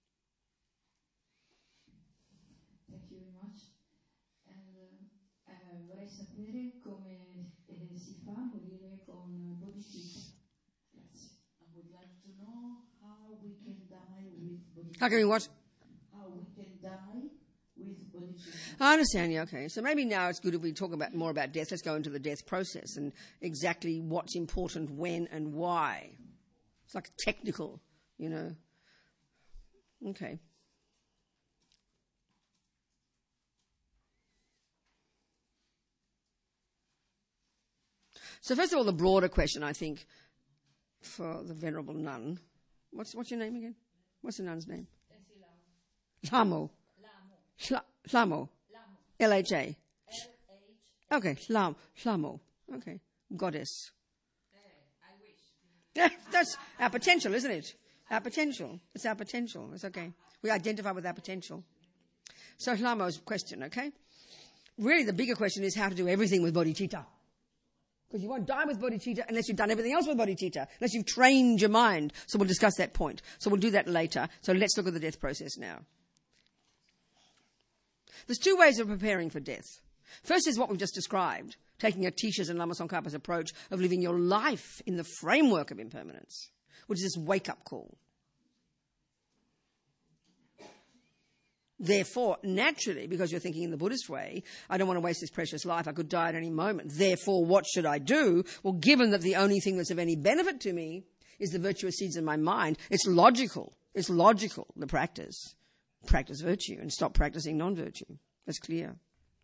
Thank you very much. And uh, uh, Eh, vorrei sapere come eh, si fa a morire con bodhicitta. Grazie. I would like to know how we can die with bodhicitta. How can we what? How we can die with bodhicitta. I understand, yeah, okay. So maybe now it's good if we talk about more about death. Let's go into the death process and exactly what's important, when and why. It's like technical, you know. Okay. So first of all, the broader question, I think, for the Venerable Nun. What's what's your name again? What's the nun's name? Lhamo. Lhamo. Lhamo. L H A. Okay, Lhamo. Lhamo. Okay. Goddess. Yeah, that's our potential, isn't it? Our potential. It's our potential. It's okay. We identify with our potential. So Lamo's question, okay? Really the bigger question is how to do everything with bodhicitta. Because you won't die with bodhicitta unless you've done everything else with bodhicitta, unless you've trained your mind. So we'll discuss that point. So we'll do that later. So let's look at the death process now. There's two ways of preparing for death. First is what we've just described, taking Atisha's and Lama Tsongkhapa's approach of living your life in the framework of impermanence, which is this wake-up call. Therefore, naturally, because you're thinking in the Buddhist way, I don't want to waste this precious life, I could die at any moment. Therefore, what should I do? Well, given that the only thing that's of any benefit to me is the virtuous seeds in my mind, it's logical. It's logical, the practice. Practice virtue and stop practicing non-virtue. That's clear.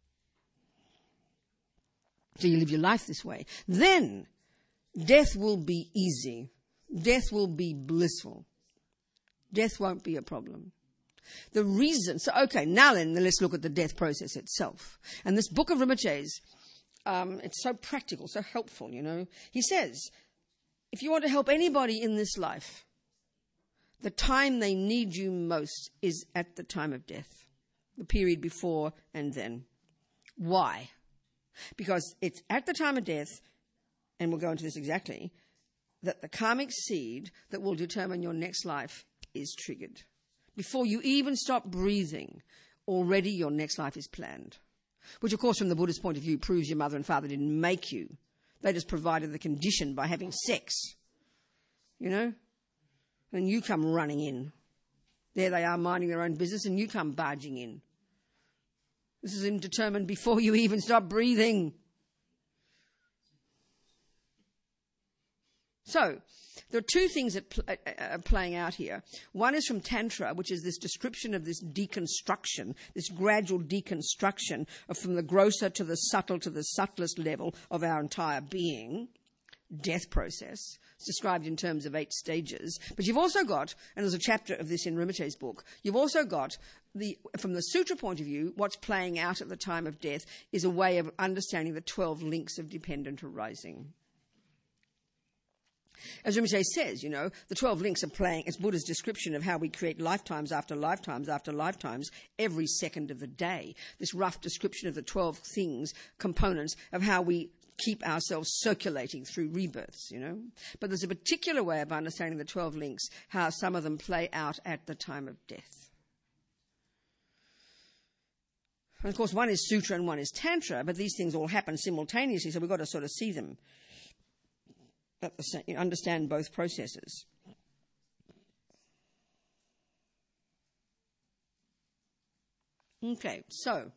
So you live your life this way. Then, death will be easy. Death will be blissful. Death won't be a problem. The reason, so okay, now then, let's look at the death process itself. And this book of Rinpoche's, um, it's so practical, so helpful, you know. He says, if you want to help anybody in this life, the time they need you most is at the time of death, the period before and then. Why? Because it's at the time of death, and we'll go into this exactly, that the karmic seed that will determine your next life is triggered. Before you even stop breathing, already your next life is planned. Which, of course, from the Buddhist point of view, proves your mother and father didn't make you. They just provided the condition by having sex. You know? And you come running in. There they are minding their own business, and you come barging in. This is determined before you even stop breathing. So, there are two things that pl- are playing out here. One is from Tantra, which is this description of this deconstruction, this gradual deconstruction of from the grosser to the subtle to the subtlest level of our entire being, death process. It's described in terms of eight stages. But you've also got, and there's a chapter of this in Rinpoche's book, you've also got, the from the sutra point of view, what's playing out at the time of death is a way of understanding the twelve links of dependent arising. As Rinpoche says, you know, the twelve links are playing, it's Buddha's description of how we create lifetimes after lifetimes after lifetimes every second of the day. This rough description of the twelve things, components of how we keep ourselves circulating through rebirths, you know. But there's a particular way of understanding the twelve links, how some of them play out at the time of death. And of course, one is sutra and one is tantra, but these things all happen simultaneously, so we've got to sort of see them. At the same, you know, understand both processes. Okay, so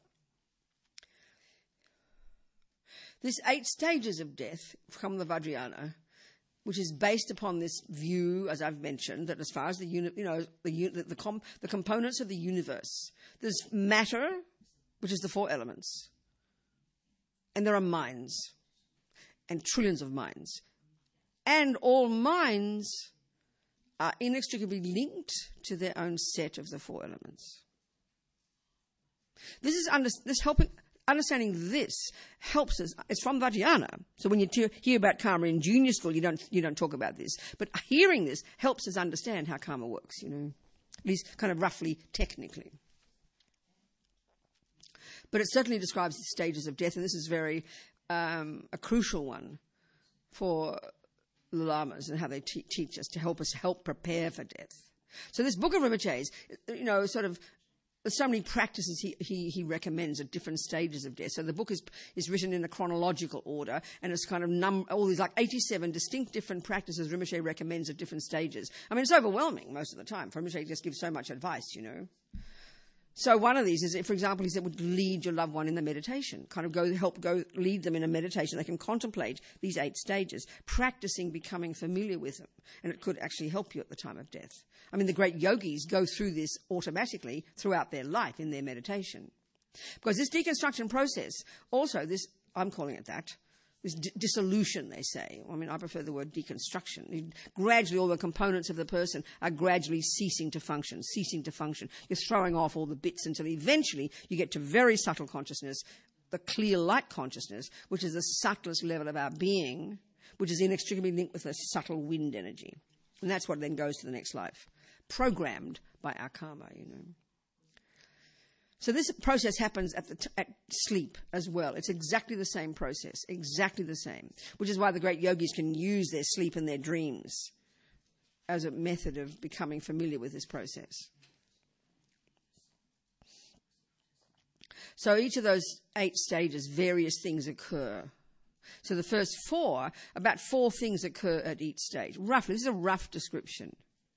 this eight stages of death from the Vajrayana, which is based upon this view, as I've mentioned, that as far as the uni- you know the the, the, com- the components of the universe, there's matter, which is the four elements, and there are minds, and trillions of minds. And all minds are inextricably linked to their own set of the four elements. This is under, this helping understanding this helps us. It's from Vajrayana, so when you t- hear about karma in junior school, you don't you don't talk about this. But hearing this helps us understand how karma works. You know, at least kind of roughly, technically. But it certainly describes the stages of death, and this is very um, a crucial one for the lamas and how they te- teach us to help us help prepare for death. So this book of Rinpoche's, you know, sort of there's so many practices he, he, he recommends at different stages of death. So the book is is written in a chronological order, and it's kind of num- all these like eighty-seven distinct different practices Rinpoche recommends at different stages. I mean, it's overwhelming most of the time. Rinpoche just gives so much advice, you know. So one of these is, for example, he said would lead your loved one in the meditation, kind of go help go lead them in a meditation. They can contemplate these eight stages, practicing becoming familiar with them, and it could actually help you at the time of death. I mean, the great yogis go through this automatically throughout their life in their meditation, because this deconstruction process, also this, I'm calling it that, this d- dissolution, they say. I mean, I prefer the word deconstruction. Gradually, all the components of the person are gradually ceasing to function, ceasing to function. You're throwing off all the bits until eventually you get to very subtle consciousness, the clear light consciousness, which is the subtlest level of our being, which is inextricably linked with the subtle wind energy. And that's what then goes to the next life, programmed by our karma, you know. So this process happens at, the t- at sleep as well. It's exactly the same process, exactly the same, which is why the great yogis can use their sleep and their dreams as a method of becoming familiar with this process. So each of those eight stages, various things occur. So the first four, about four things occur at each stage. Roughly, this is a rough description.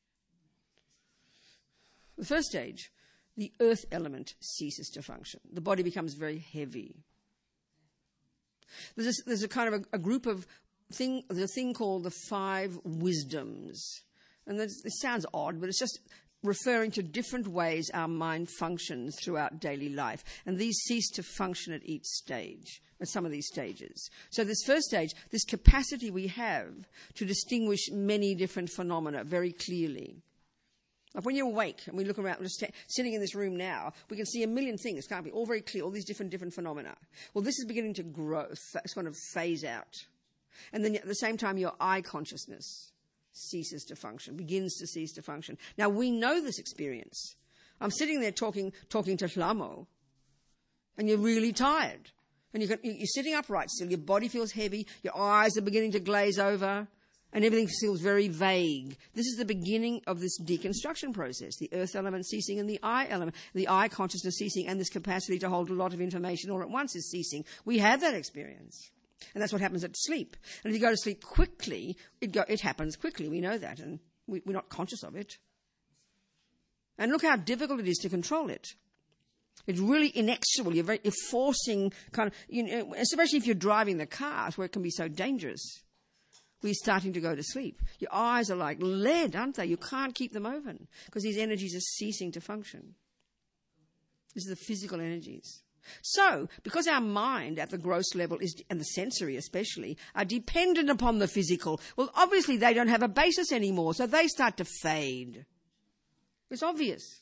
The first stage, the earth element ceases to function. The body becomes very heavy. There's a, there's a kind of a, a group of thing, there's a thing called the five wisdoms. And this, this sounds odd, but it's just referring to different ways our mind functions throughout daily life. And these cease to function at each stage, at some of these stages. So this first stage, this capacity we have to distinguish many different phenomena very clearly. Like when you're awake and we look around, we're just sitting in this room now, we can see a million things, can't we? All very clear, all these different different phenomena. Well, this is beginning to grow, sort of phase out. And then at the same time, your eye consciousness ceases to function, begins to cease to function. Now, we know this experience. I'm sitting there talking talking to Hlamo, and you're really tired. And you can, you're sitting upright still, your body feels heavy, your eyes are beginning to glaze over, and everything feels very vague. This is the beginning of this deconstruction process, the earth element ceasing and the eye element, the eye consciousness ceasing, and this capacity to hold a lot of information all at once is ceasing. We have that experience. And that's what happens at sleep. And if you go to sleep quickly, it, go, it happens quickly. We know that, and we, we're not conscious of it. And look how difficult it is to control it. It's really inexorable. You're, very, you're forcing kind of, you know, especially if you're driving the cars where it can be so dangerous. We're starting to go to sleep. Your eyes are like lead, aren't they? You can't keep them open because these energies are ceasing to function. These are the physical energies. So, because our mind at the gross level is, and the sensory especially, are dependent upon the physical, well, obviously they don't have a basis anymore, so they start to fade. It's obvious.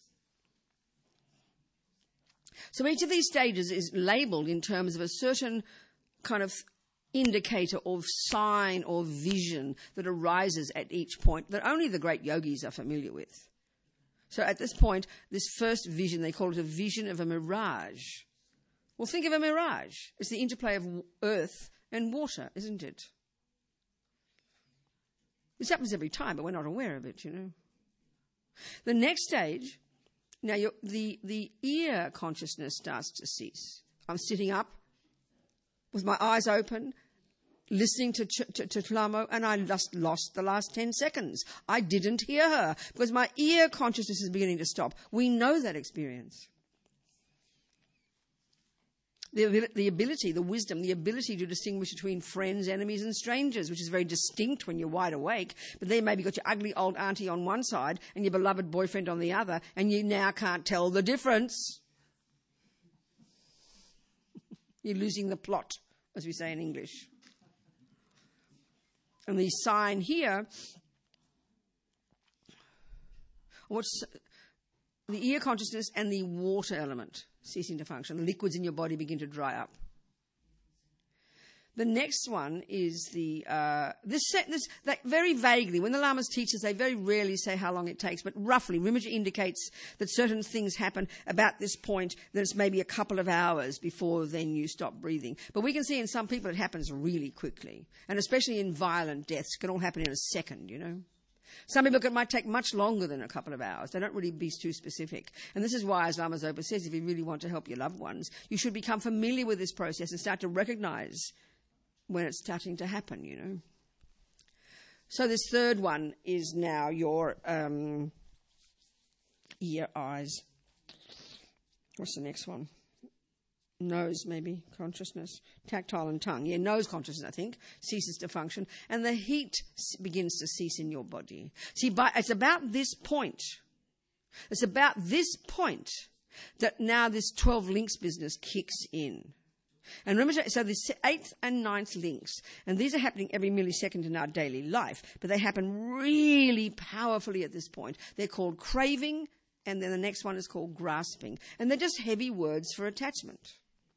So each of these stages is labelled in terms of a certain kind of indicator or sign or vision that arises at each point that only the great yogis are familiar with. So at this point, this first vision, they call it a vision of a mirage. Well, think of a mirage. It's the interplay of earth and water, isn't it? This happens every time, but we're not aware of it, you know. The next stage, now you're, the, the ear consciousness starts to cease. I'm sitting up with my eyes open, listening to, to, to Hlamo, and I just lost the last ten seconds. I didn't hear her because my ear consciousness is beginning to stop. We know that experience. The, the ability, the wisdom, the ability to distinguish between friends, enemies, and strangers, which is very distinct when you're wide awake. But then maybe you've got your ugly old auntie on one side and your beloved boyfriend on the other, and you now can't tell the difference. You're losing the plot, as we say in English. And the sign here, what's the ear consciousness and the water element ceasing to function. The liquids in your body begin to dry up. The next one is the, uh, this, this that very vaguely, when the Lamas teach us, they very rarely say how long it takes, but roughly, Rinpoche indicates that certain things happen about this point, that it's maybe a couple of hours before then you stop breathing. But we can see in some people it happens really quickly, and especially in violent deaths, it can all happen in a second, you know. Some people it might take much longer than a couple of hours. They don't really be too specific. And this is why, as Lama Zopa says, if you really want to help your loved ones, you should become familiar with this process and start to recognize when it's starting to happen, you know. So this third one is now your um, ear, eyes. What's the next one? Nose, maybe, consciousness, tactile and tongue. Yeah, nose consciousness, I think, ceases to function. And the heat begins to cease in your body. See, by, it's about this point. It's about this point that now this twelve links business kicks in. And remember, so this eighth and ninth links, and these are happening every millisecond in our daily life, but they happen really powerfully at this point. They're called craving, and then the next one is called grasping. And they're just heavy words for attachment.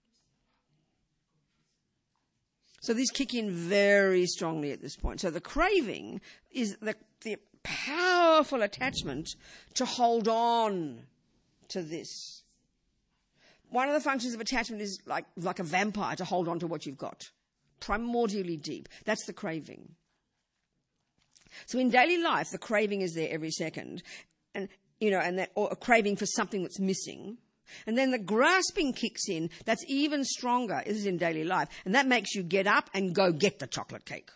So these kick in very strongly at this point. So the craving is the, the powerful attachment to hold on to this. One of the functions of attachment is like, like a vampire, to hold on to what you've got. Primordially deep. That's the craving. So in daily life, the craving is there every second. And, you know, and that, or a craving for something that's missing. And then the grasping kicks in. That's even stronger. This is in daily life. And that makes you get up and go get the chocolate cake.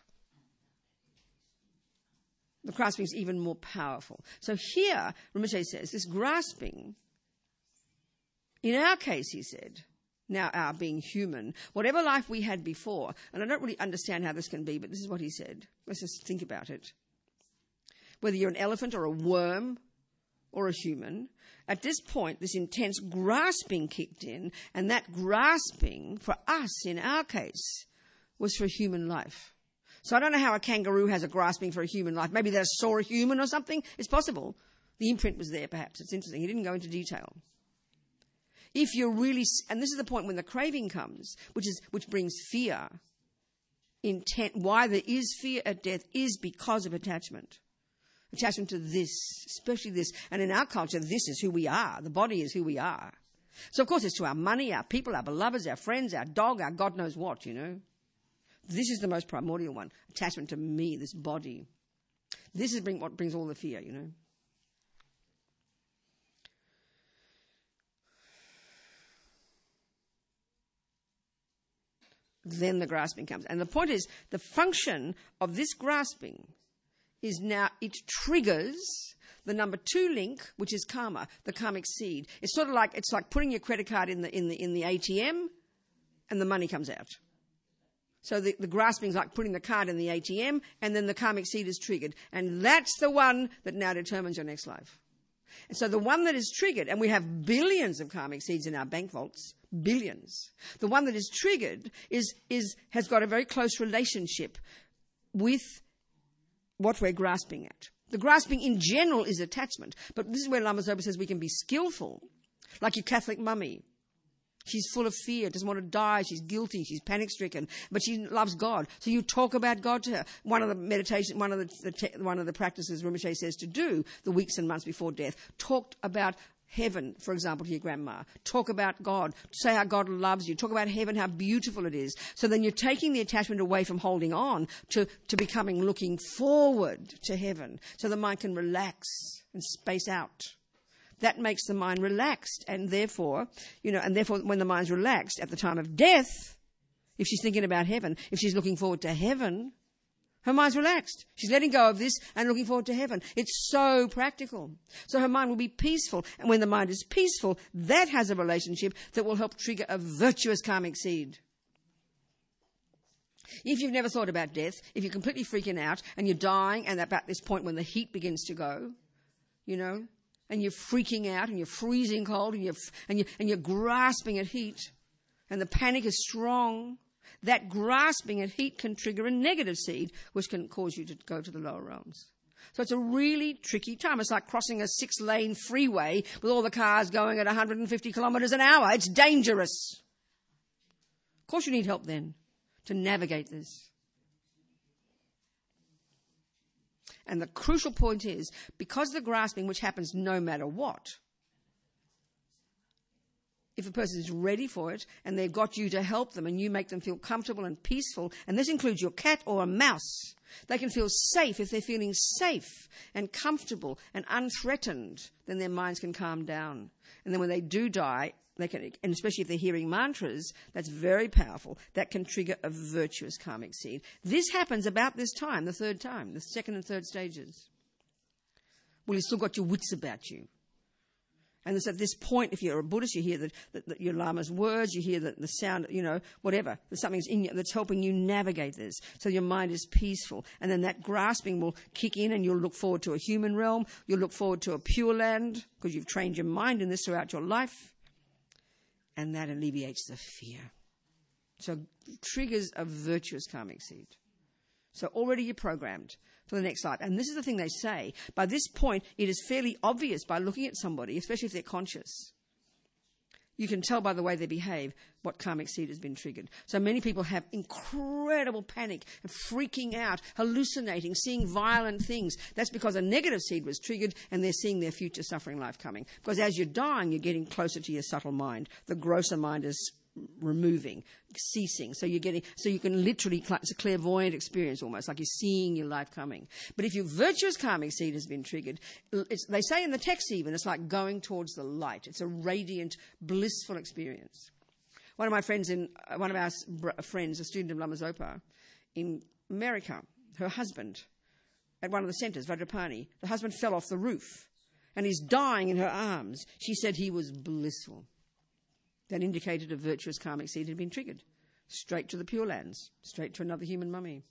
The grasping is even more powerful. So here, Rinpoche says, this grasping, in our case, he said, now our being human, whatever life we had before, and I don't really understand how this can be, but this is what he said. Let's just think about it. Whether you're an elephant or a worm or a human, at this point, this intense grasping kicked in, and that grasping, for us, in our case, was for human life. So I don't know how a kangaroo has a grasping for a human life. Maybe they saw a human or something. It's possible. The imprint was there, perhaps. It's interesting. He didn't go into detail. If you're really, and this is the point when the craving comes, which is which brings fear, intent. Why there is fear at death is because of attachment. Attachment to this, especially this. And in our culture, this is who we are. The body is who we are. So, of course, it's to our money, our people, our beloveds, our friends, our dog, our God knows what, you know. This is the most primordial one. Attachment to me, this body. This is bring, what brings all the fear, you know. Then the grasping comes. And the point is, the function of this grasping is now it triggers the number two link, which is karma, the karmic seed. It's sort of like it's like putting your credit card in the in the in the A T M, and the money comes out. So the, the grasping is like putting the card in the A T M, and then the karmic seed is triggered, and that's the one that now determines your next life. And so the one that is triggered, and we have billions of karmic seeds in our bank vaults, billions. The one that is triggered is is has got a very close relationship with what we're grasping at. The grasping in general is attachment. But this is where Lama Zopa says we can be skillful. Like your Catholic mummy. She's full of fear, doesn't want to die, she's guilty, she's panic-stricken, but she loves God. So you talk about God to her. One of the meditation, one of the, the te- one of the practices Rinpoche says to do the weeks and months before death, talk about heaven, for example, to your grandma. Talk about God. Say how God loves you. Talk about heaven, how beautiful it is. So then you're taking the attachment away from holding on to, to becoming looking forward to heaven. So the mind can relax and space out. That makes the mind relaxed. And therefore, you know, and therefore when the mind's relaxed at the time of death, if she's thinking about heaven, if she's looking forward to heaven, her mind's relaxed. She's letting go of this and looking forward to heaven. It's so practical. So her mind will be peaceful. And when the mind is peaceful, that has a relationship that will help trigger a virtuous karmic seed. If you've never thought about death, if you're completely freaking out and you're dying, and about this point when the heat begins to go, you know, and you're freaking out and you're freezing cold and you're, and you're, and you're grasping at heat and the panic is strong, that grasping at heat can trigger a negative seed, which can cause you to go to the lower realms. So it's a really tricky time. It's like crossing a six-lane freeway with all the cars going at one hundred fifty kilometres an hour. It's dangerous. Of course you need help then to navigate this. And the crucial point is, because the grasping, which happens no matter what, if a person is ready for it and they've got you to help them and you make them feel comfortable and peaceful, and this includes your cat or a mouse, they can feel safe. If they're feeling safe and comfortable and unthreatened, then their minds can calm down. And then when they do die, they can, and especially if they're hearing mantras, that's very powerful. That can trigger a virtuous karmic seed. This happens about this time, the third time, the second and third stages. Well, you've still got your wits about you. And it's at this point, if you're a Buddhist, you hear the, the, the, your Lama's words, you hear the, the sound, you know, whatever. There's something in you that's helping you navigate this. So your mind is peaceful. And then that grasping will kick in and you'll look forward to a human realm. You'll look forward to a pure land because you've trained your mind in this throughout your life. And that alleviates the fear. So triggers a virtuous karmic seed. So already you're programmed for the next life. And this is the thing they say. By this point, it is fairly obvious by looking at somebody, especially if they're conscious. You can tell by the way they behave what karmic seed has been triggered. So many people have incredible panic and freaking out, hallucinating, seeing violent things. That's because a negative seed was triggered and they're seeing their future suffering life coming. Because as you're dying, you're getting closer to your subtle mind. The grosser mind is removing, ceasing. So you're getting, so you can literally, it's a clairvoyant experience almost, like you're seeing your life coming. But if your virtuous karmic seed has been triggered, it's, they say in the text even, it's like going towards the light. It's a radiant, blissful experience. One of my friends in, one of our friends, a student of Lama Zopa in America, her husband, at one of the centres, Vajrapani, the husband fell off the roof and he's dying in her arms. She said he was blissful. That indicated a virtuous karmic seed had been triggered. Straight to the Pure Lands, straight to another human mummy.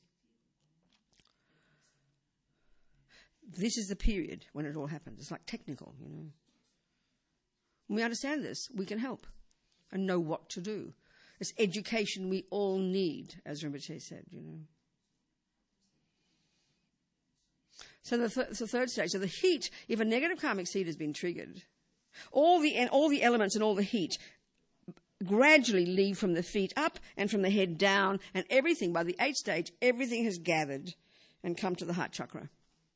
This is the period when it all happens. It's like technical, you know. When we understand this, we can help and know what to do. It's education we all need, as Rinpoche said, you know. So the, th- the third stage, so the heat, if a negative karmic seed has been triggered, all the all the elements and all the heat gradually leave from the feet up and from the head down, and everything, by the eighth stage, everything has gathered and come to the heart chakra.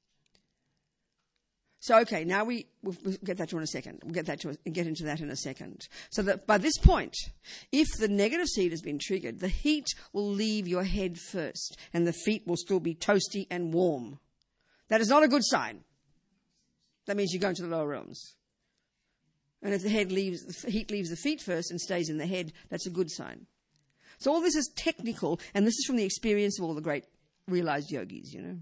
So, okay, now we, we'll, we'll get that to in a second. We'll get that to get into that in a second. So that by this point, if the negative seed has been triggered, the heat will leave your head first, and the feet will still be toasty and warm. That is not a good sign. That means you're going to the lower realms. And if the head leaves, the heat leaves the feet first and stays in the head, that's a good sign. So all this is technical, and this is from the experience of all the great realized yogis, you know.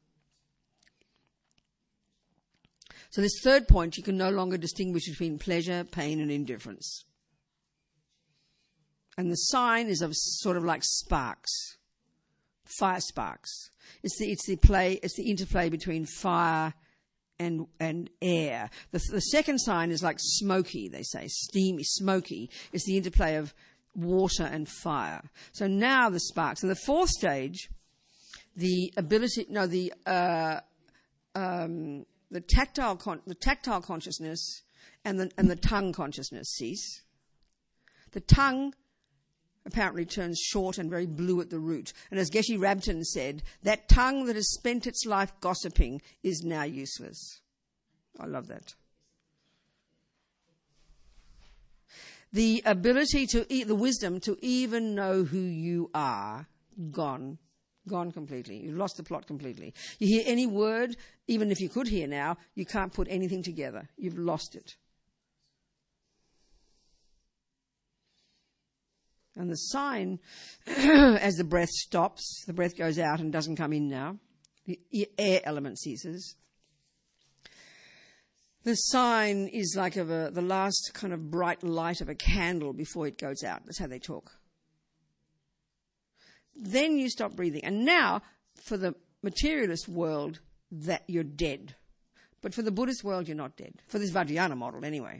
So this third point, you can no longer distinguish between pleasure, pain, and indifference. And the sign is of sort of like sparks, fire sparks. It's the it's the play, it's the interplay between fire and and air. The, the second sign is like smoky, they say, steamy, smoky. It's the interplay of water and fire. So now the sparks. And the fourth stage, the ability, no, the uh, um, the tactile con- the tactile consciousness and the and the tongue consciousness cease. The tongue apparently turns short and very blue at the root. And as Geshe Rabton said, that tongue that has spent its life gossiping is now useless. I love that. The ability to, e- the wisdom to even know who you are, gone. Gone completely. You've lost the plot completely. You hear any word, even if you could hear now, you can't put anything together. You've lost it. And the sign, as the breath stops, the breath goes out and doesn't come in now. The air element ceases. The sign is like of a, the last kind of bright light of a candle before it goes out. That's how they talk. Then you stop breathing. And now, for the materialist world, that you're dead. But for the Buddhist world, you're not dead. For this Vajrayana model, anyway.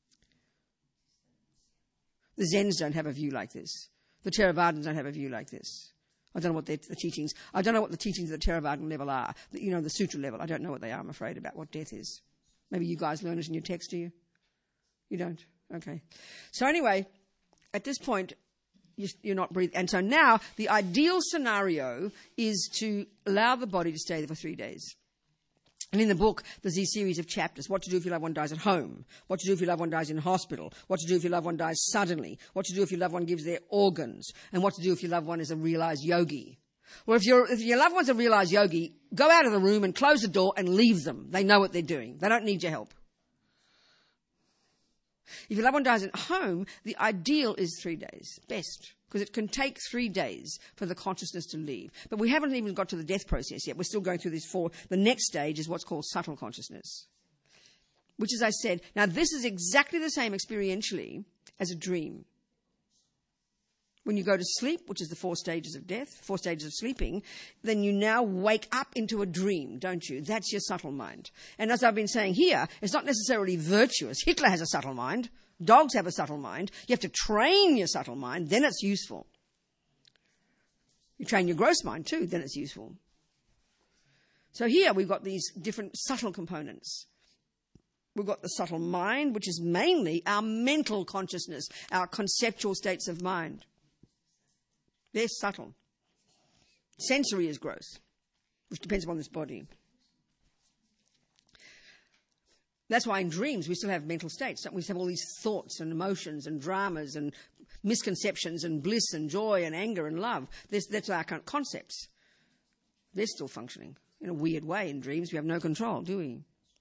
The Zens don't have a view like this. The Theravadins don't have a view like this. I don't know what the teachings, I don't know what the teachings of the Theravada level are. The, you know, the Sutra level. I don't know what they are, I'm afraid, about what death is. Maybe you guys learn it in your text, do you? You don't? Okay. So anyway, at this point, you, you're not breathing. And so now, the ideal scenario is to allow the body to stay there for three days. And in the book, there's these series of chapters. What to do if your loved one dies at home. What to do if your loved one dies in hospital. What to do if your loved one dies suddenly. What to do if your loved one gives their organs. And what to do if your loved one is a realized yogi. Well, if, you're, if your loved one's a realized yogi, go out of the room and close the door and leave them. They know what they're doing. They don't need your help. If your loved one dies at home, the ideal is three days. Best. Because it can take three days for the consciousness to leave. But we haven't even got to the death process yet. We're still going through this four. The next stage is what's called subtle consciousness. Which, as I said, now this is exactly the same experientially as a dream. When you go to sleep, which is the four stages of death, four stages of sleeping, then you now wake up into a dream, don't you? That's your subtle mind. And as I've been saying here, it's not necessarily virtuous. Hitler has a subtle mind. Dogs have a subtle mind. You have to train your subtle mind, then it's useful. You train your gross mind too, then it's useful. So here we've got these different subtle components. We've got the subtle mind, which is mainly our mental consciousness, our conceptual states of mind. They're subtle. Sensory is gross, which depends upon this body. That's why in dreams we still have mental states. We still have all these thoughts and emotions and dramas and misconceptions and bliss and joy and anger and love. This, that's our concepts. They're still functioning in a weird way in dreams. We have no control, do we?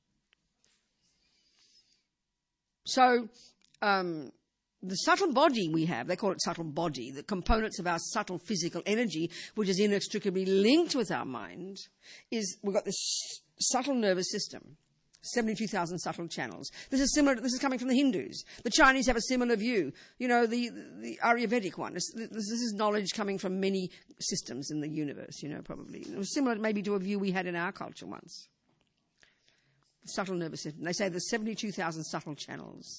So um, the subtle body we have, they call it subtle body, the components of our subtle physical energy, which is inextricably linked with our mind, is we've got this subtle nervous system. seventy-two thousand subtle channels. This is similar. This is coming from the Hindus. The Chinese have a similar view. You know, the, the Ayurvedic one. This, this is knowledge coming from many systems in the universe, you know, probably. It was similar maybe to a view we had in our culture once. The subtle nervous system. They say there's seventy-two thousand subtle channels.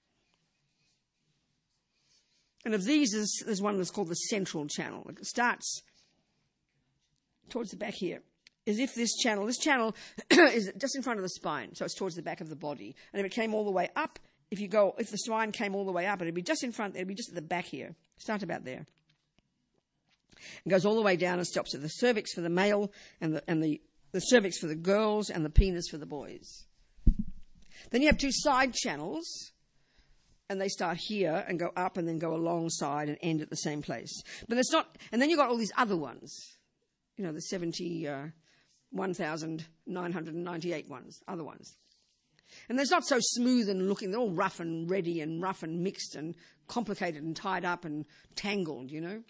And of these, there's, there's one that's called the central channel. It starts towards the back here. As if this channel, this channel is just in front of the spine, so it's towards the back of the body. And if it came all the way up, if you go, if the spine came all the way up, it'd be just in front, it'd be just at the back here. Start about there. It goes all the way down and stops at the cervix for the male, and the and the, the cervix for the girls, and the penis for the boys. Then you have two side channels, and they start here and go up and then go alongside and end at the same place. But it's not, and then you've got all these other ones. You know, the seventy. Uh, one thousand nine hundred ninety-eight ones, other ones. And they're not so smooth and looking. They're all rough and ready and rough and mixed and complicated and tied up and tangled, you know.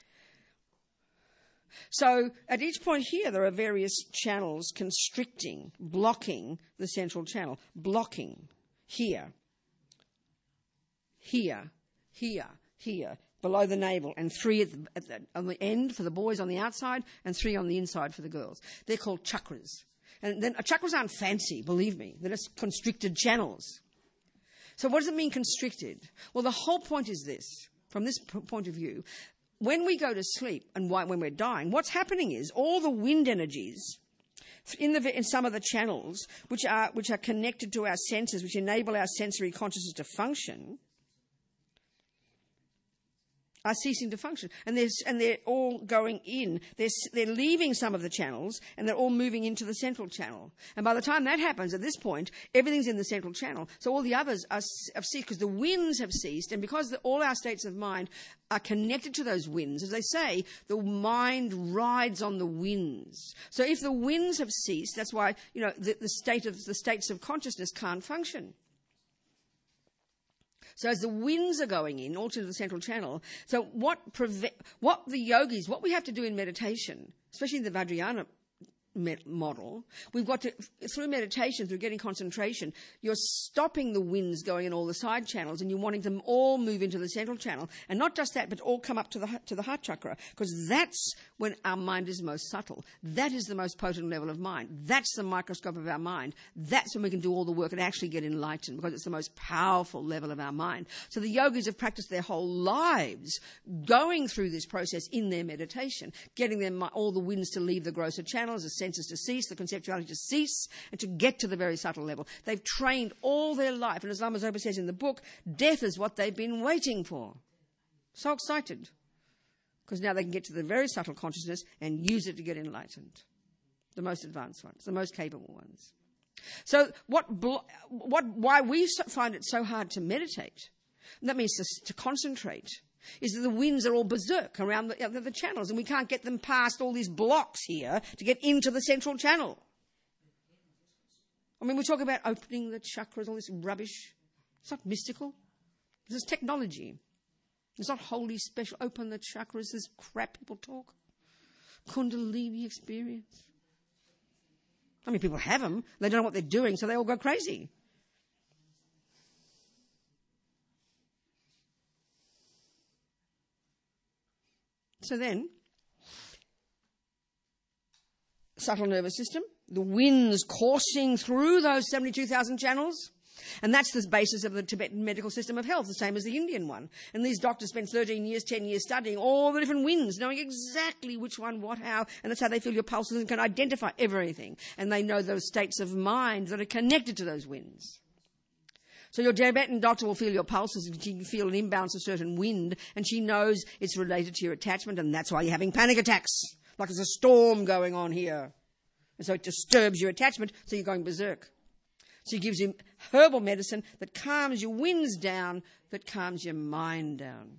So at each point here, there are various channels constricting, blocking the central channel. Blocking here, here, here, here. Below the navel, and three at the, at the, on the end for the boys on the outside, and three on the inside for the girls. They're called chakras. And then uh, chakras aren't fancy, believe me. They're just constricted channels. So what does it mean constricted? Well, the whole point is this, from this p- point of view. When we go to sleep and why, when we're dying, what's happening is all the wind energies in, the, in some of the channels, which are, which are connected to our senses, which enable our sensory consciousness to function, are ceasing to function. And, and they're all going in. They're, they're leaving some of the channels, and they're all moving into the central channel. And by the time that happens, at this point, everything's in the central channel. So all the others are, have ceased, because the winds have ceased, and because the, all our states of mind are connected to those winds. As they say, the mind rides on the winds. So if the winds have ceased, that's why, you know, the, the state of the states of consciousness can't function. So as the winds are going in, all to the central channel, so what preve- what the yogis, what we have to do in meditation, especially in the Vajrayana met- model, we've got to, through meditation, through getting concentration, you're stopping the winds going in all the side channels, and you're wanting them all move into the central channel. And not just that, but all come up to the to the heart chakra, because that's when our mind is most subtle. That is the most potent level of mind. That's the microscope of our mind. That's when we can do all the work and actually get enlightened, because it's the most powerful level of our mind. So the yogis have practiced their whole lives going through this process in their meditation, getting them all the winds to leave the grosser channels, the senses to cease, the conceptuality to cease, and to get to the very subtle level. They've trained all their life, and as Lama Zopa says in the book, death is what they've been waiting for. So excited, because now they can get to the very subtle consciousness and use it to get enlightened. the most advanced ones, the most capable ones. So what, blo- what, why we so- find it so hard to meditate, and that means to, to concentrate, is that the winds are all berserk around the, the, the channels, and we can't get them past all these blocks here to get into the central channel. I mean, we talk about opening the chakras, all this rubbish. It's not mystical. This is technology. It's not holy special. Open the chakras, this crap people talk. Kundalini experience. I mean, people have them. They don't know what they're doing, so they all go crazy. So then, subtle nervous system, the winds coursing through those seventy-two thousand channels. And that's the basis of the Tibetan medical system of health, the same as the Indian one. And these doctors spend thirteen years, ten years studying all the different winds, knowing exactly which one, what, how, and that's how they feel your pulses and can identify everything. And they know those states of mind that are connected to those winds. So your Tibetan doctor will feel your pulses and she can feel an imbalance of certain wind, and she knows it's related to your attachment, and that's why you're having panic attacks, like there's a storm going on here. And so it disturbs your attachment, so you're going berserk. So he gives you herbal medicine that calms your winds down, that calms your mind down.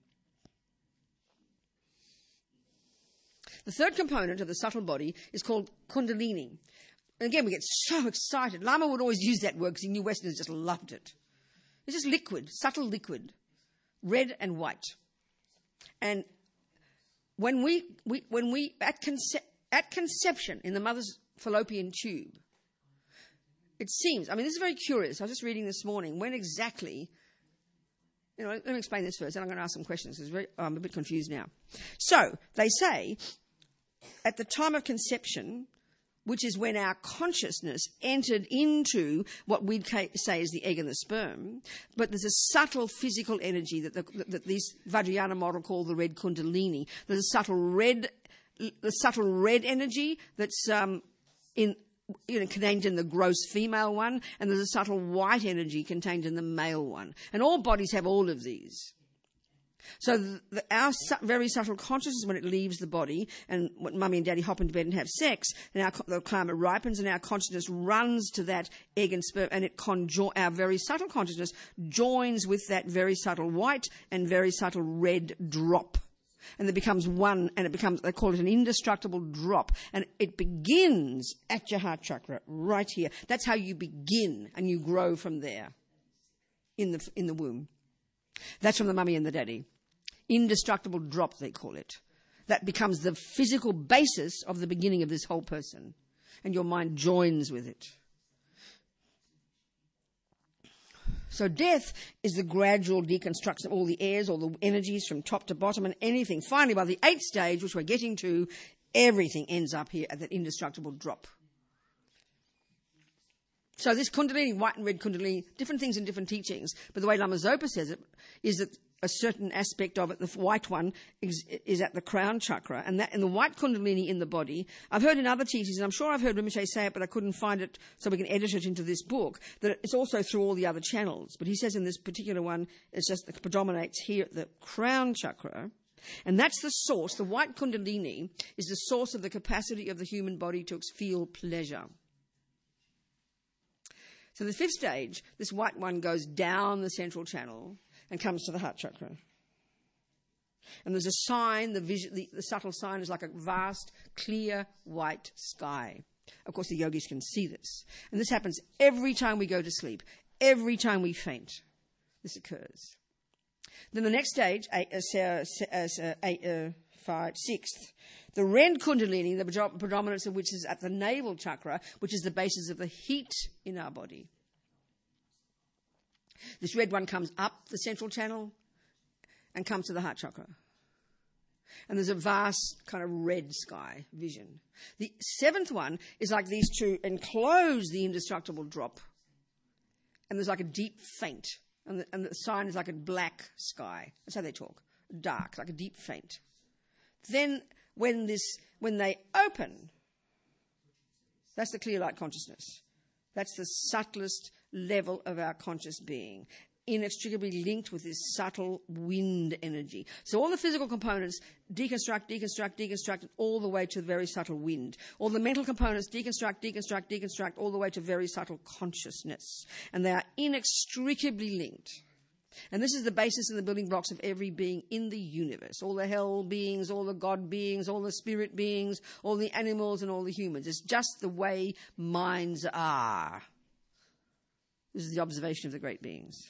The third component of the subtle body is called Kundalini. And again, we get so excited. Lama would always use that word because he knew Westerners just loved it. It's just liquid, subtle liquid, red and white. And when we, we when we at, conce- at conception in the mother's fallopian tube, it seems, I mean, this is very curious. I was just reading this morning when exactly, you know, let me explain this first, and I'm going to ask some questions because very, oh, I'm a bit confused now. So, they say, at the time of conception, which is when our consciousness entered into what we'd say is the egg and the sperm, but there's a subtle physical energy that, the, that these Vajrayana model call the red kundalini. There's a subtle red, the subtle red energy that's um, in... you know, contained in the gross female one, and there's a subtle white energy contained in the male one. And all bodies have all of these. So the, the, our su- very subtle consciousness, when it leaves the body, and when mummy and daddy hop into bed and have sex, and our, the karma ripens, and our consciousness runs to that egg and sperm, and it conjo- our very subtle consciousness joins with that very subtle white and very subtle red drop. And it becomes one, and it becomes, they call it an indestructible drop. And it begins at your heart chakra, right here. That's how you begin, and you grow from there in the in the womb. That's from the mummy and the daddy. Indestructible drop, they call it. That becomes the physical basis of the beginning of this whole person. And your mind joins with it. So death is the gradual deconstruction of all the airs, all the energies from top to bottom and anything. Finally, by the eighth stage, which we're getting to, everything ends up here at that indestructible drop. So this kundalini, white and red kundalini, different things in different teachings. But the way Lama Zopa says it is that a certain aspect of it, the white one, is, is at the crown chakra. And that, and the white kundalini in the body, I've heard in other teachings, and I'm sure I've heard Rinpoche say it, but I couldn't find it so we can edit it into this book, that it's also through all the other channels. But he says in this particular one, it's just it predominates here at the crown chakra. And that's the source. The white kundalini is the source of the capacity of the human body to feel pleasure. So the fifth stage, this white one goes down the central channel and comes to the heart chakra. And there's a sign, the, vision, the, the subtle sign is like a vast, clear, white sky. Of course, the yogis can see this. And this happens every time we go to sleep, every time we faint. This occurs. Then the next stage, eight, uh, uh, eight, uh, five, sixth, the red kundalini, the predominance of which is at the navel chakra, which is the basis of the heat in our body. This red one comes up the central channel and comes to the heart chakra. And there's a vast kind of red sky vision. The seventh one is like these two enclose the indestructible drop. And there's like a deep faint. And the, and the sign is like a black sky. That's how they talk. Dark, like a deep faint. Then when this, when they open, that's the clear light consciousness. That's the subtlest level of our conscious being. inextricably linked with this subtle wind energy. So all the physical components deconstruct, deconstruct, deconstruct all the way to very subtle wind. All the mental components deconstruct, deconstruct, deconstruct all the way to very subtle consciousness. And they are inextricably linked. And this is the basis and the building blocks of every being in the universe. All the hell beings, all the God beings, all the spirit beings, all the animals and all the humans. It's just the way minds are. This is the observation of the great beings.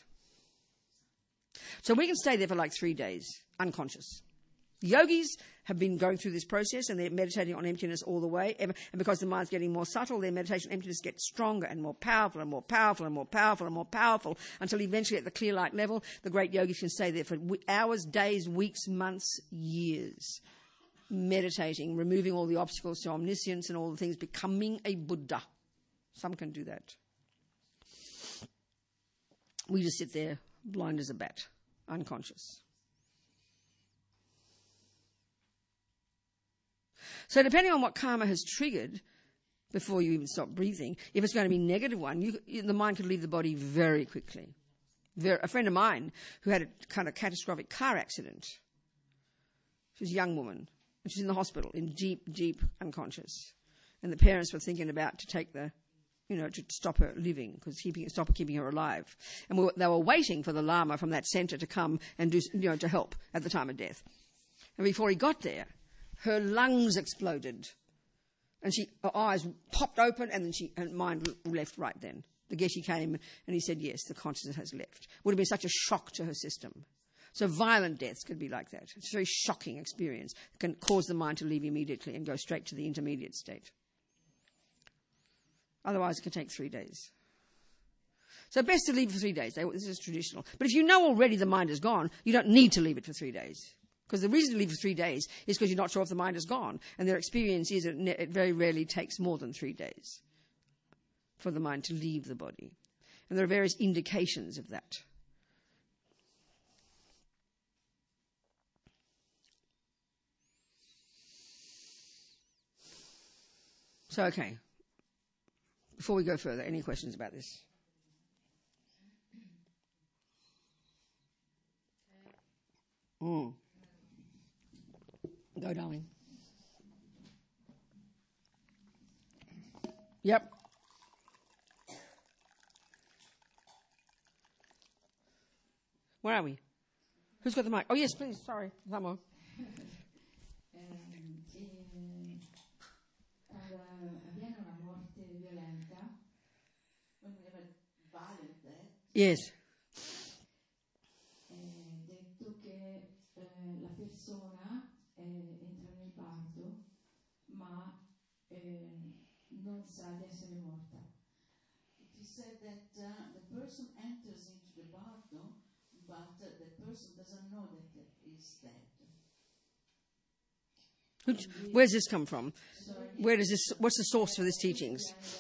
So we can stay there for like three days, unconscious. Yogis have been going through this process and they're meditating on emptiness all the way. And because the mind's getting more subtle, their meditation on emptiness gets stronger and more powerful and more powerful and more powerful and more powerful until eventually at the clear light level, the great yogis can stay there for hours, days, weeks, months, years, meditating, removing all the obstacles to omniscience and all the things, becoming a Buddha. Some can do that. We just sit there blind as a bat, unconscious. So depending on what karma has triggered before you even stop breathing, if it's going to be a negative one, you, you, the mind could leave the body very quickly. Very, a friend of mine who had a kind of catastrophic car accident, she was a young woman, and she's in the hospital in deep, deep unconscious. And the parents were thinking about to take the, you know, to stop her living, because keeping, stop keeping her alive. And we were, they were waiting for the Lama from that centre to come and do, you know, to help at the time of death. And before he got there, her lungs exploded, and she, her eyes popped open, and then she, her mind left right then. The Geshe came, and he said, yes, the consciousness has left. Would have been such a shock to her system. So violent deaths could be like that. It's a very shocking experience. It can cause the mind to leave immediately and go straight to the intermediate state. Otherwise, it can take three days. So best to leave for three days. This is traditional. But if you know already the mind is gone, you don't need to leave it for three days. Because the reason to leave for three days is because you're not sure if the mind is gone. And their experience is that it very rarely takes more than three days for the mind to leave the body. And there are various indications of that. So, okay. Before we go further, any questions about this? Mm. Go, darling. Yep. Where are we? Who's got the mic? Oh, yes, please. Sorry. Vamo. Yes. È detto che eh, la persona eh, entra nel parto, ma eh, non sa di essere morta. It is said that uh, the person enters into the bardo, but uh, the person doesn't know that he is dead. Which, where's this come from? Where does this? What's the source for this teachings?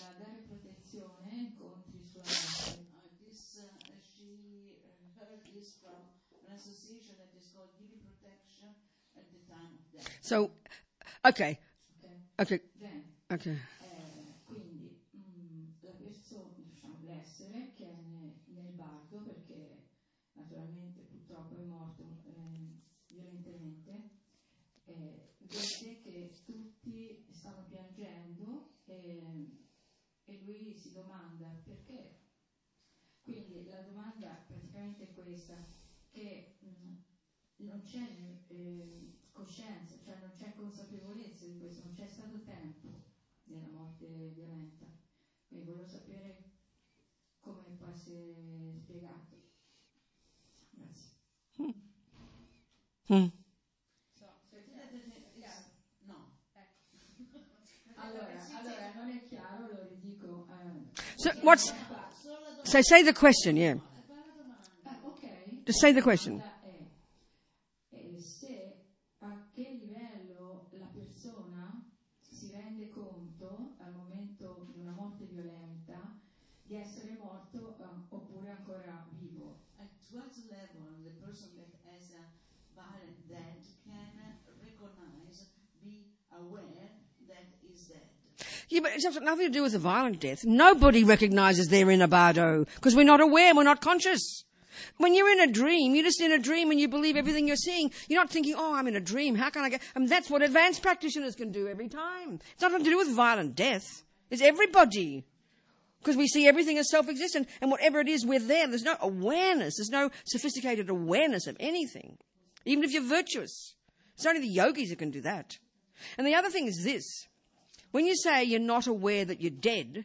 So, okay, okay, okay. Eh, quindi mh, la persona, diciamo, l'essere che è ne, nel bardo, perché naturalmente purtroppo è morto eh, violentemente, eh, vede che tutti stanno piangendo e, e lui si domanda perché. Quindi la domanda praticamente è questa, che mh, non c'è eh, coscienza, cioè non c'è consapevolezza di questo, non c'è stato tempo nella morte violenta. Quindi volevo sapere come può essere spiegato. Grazie. Hmm. Hmm. No. Allora, allora non è chiaro, lo ridico. Eh. So what's? So say the question, yeah. Ah, ok. Just say the question. Di essere morto uh, oppure ancora vivo. At what level the person that has a violent death can recognize, be aware that is dead? Yeah, but it's nothing to do with a violent death. Nobody recognises they're in a bardo because we're not aware, we're not conscious. When you're in a dream, you're just in a dream and you believe everything you're seeing. You're not thinking, oh, I'm in a dream. How can I get... I mean, that's what advanced practitioners can do every time. It's nothing to do with violent death. It's everybody. Because we see everything as self-existent, and whatever it is, we're there. There's no awareness. There's no sophisticated awareness of anything. Even if you're virtuous. It's only the yogis who can do that. And the other thing is this. When you say you're not aware that you're dead,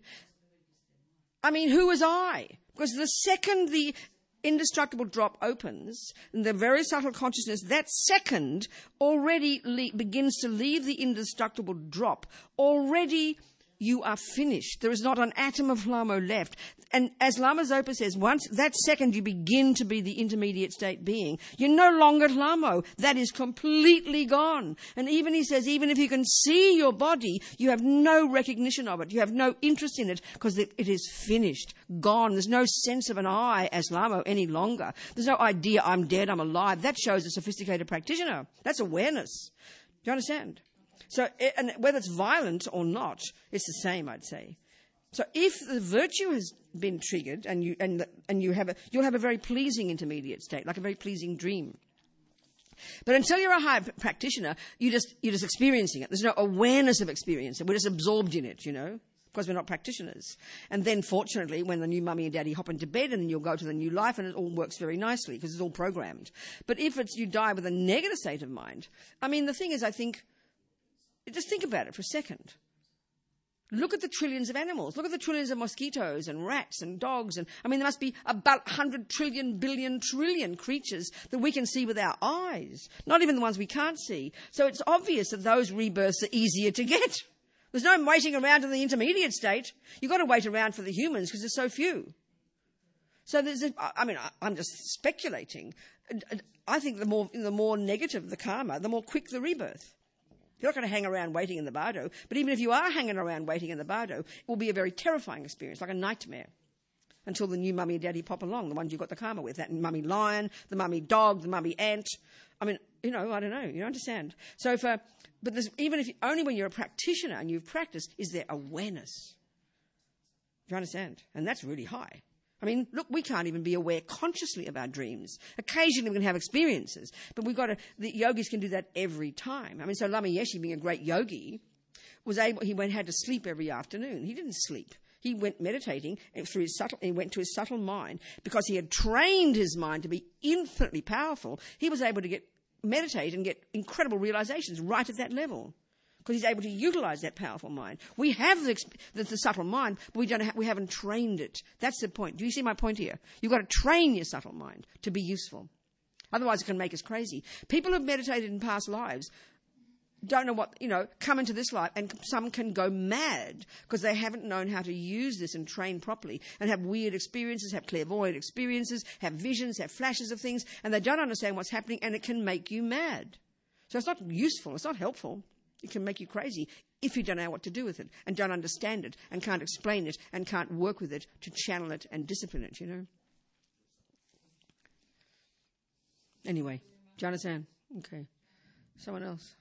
I mean, who was I? Because the second the indestructible drop opens, and the very subtle consciousness, that second already le- begins to leave the indestructible drop. Already you are finished. There is not an atom of Lhamo left. And as Lama Zopa says, once that second you begin to be the intermediate state being, you're no longer Lhamo. That is completely gone. And even he says, even if you can see your body, you have no recognition of it. You have no interest in it because it, it is finished, gone. There's no sense of an I as Lhamo any longer. There's no idea I'm dead, I'm alive. That shows a sophisticated practitioner. That's awareness. Do you understand? So, and whether it's violent or not, it's the same, I'd say. So, if the virtue has been triggered, and you and the, and you have a, you'll have a very pleasing intermediate state, like a very pleasing dream. But until you're a high practitioner, you just you're just experiencing it. There's no awareness of experience. We're just absorbed in it, you know, because we're not practitioners. And then, fortunately, when the new mummy and daddy hop into bed, and then you'll go to the new life, and it all works very nicely because it's all programmed. But if it's you die with a negative state of mind, I mean, the thing is, I think. Just think about it for a second. Look at the trillions of animals. Look at the trillions of mosquitoes and rats and dogs. And I mean, there must be about one hundred trillion, billion, trillion creatures that we can see with our eyes. Not even the ones we can't see. So it's obvious that those rebirths are easier to get. There's no waiting around in the intermediate state. You've got to wait around for the humans because there's so few. So there's, a, I mean, I'm just speculating. I think the more, the more negative the karma, the more quick the rebirth. You're not going to hang around waiting in the bardo. But even if you are hanging around waiting in the bardo, it will be a very terrifying experience, like a nightmare, until the new mummy and daddy pop along, the ones you've got the karma with, that mummy lion, the mummy dog, the mummy ant. I mean, you know, I don't know. You understand? So, if, uh, but there's, even if only when you're a practitioner and you've practiced, is there awareness? Do you understand? And that's really high. I mean, look, we can't even be aware consciously of our dreams. Occasionally we can have experiences, but we've got to, the yogis can do that every time. I mean, so Lama Yeshe, being a great yogi, was able, he went, had to sleep every afternoon. He didn't sleep. He went meditating through his subtle, he went to his subtle mind because he had trained his mind to be infinitely powerful. He was able to get, meditate and get incredible realizations right at that level. Because he's able to utilize that powerful mind. We have the, the, the subtle mind, but we don't. Ha- we haven't trained it. That's the point. Do you see my point here? You've got to train your subtle mind to be useful. Otherwise, it can make us crazy. People who've meditated in past lives don't know what, you know, come into this life, and some can go mad because they haven't known how to use this and train properly, and have weird experiences, have clairvoyant experiences, have visions, have flashes of things, and they don't understand what's happening, and it can make you mad. So it's not useful. It's not helpful. It can make you crazy if you don't know what to do with it and don't understand it and can't explain it and can't work with it to channel it and discipline it, you know. Anyway, do you understand? Okay. Someone else?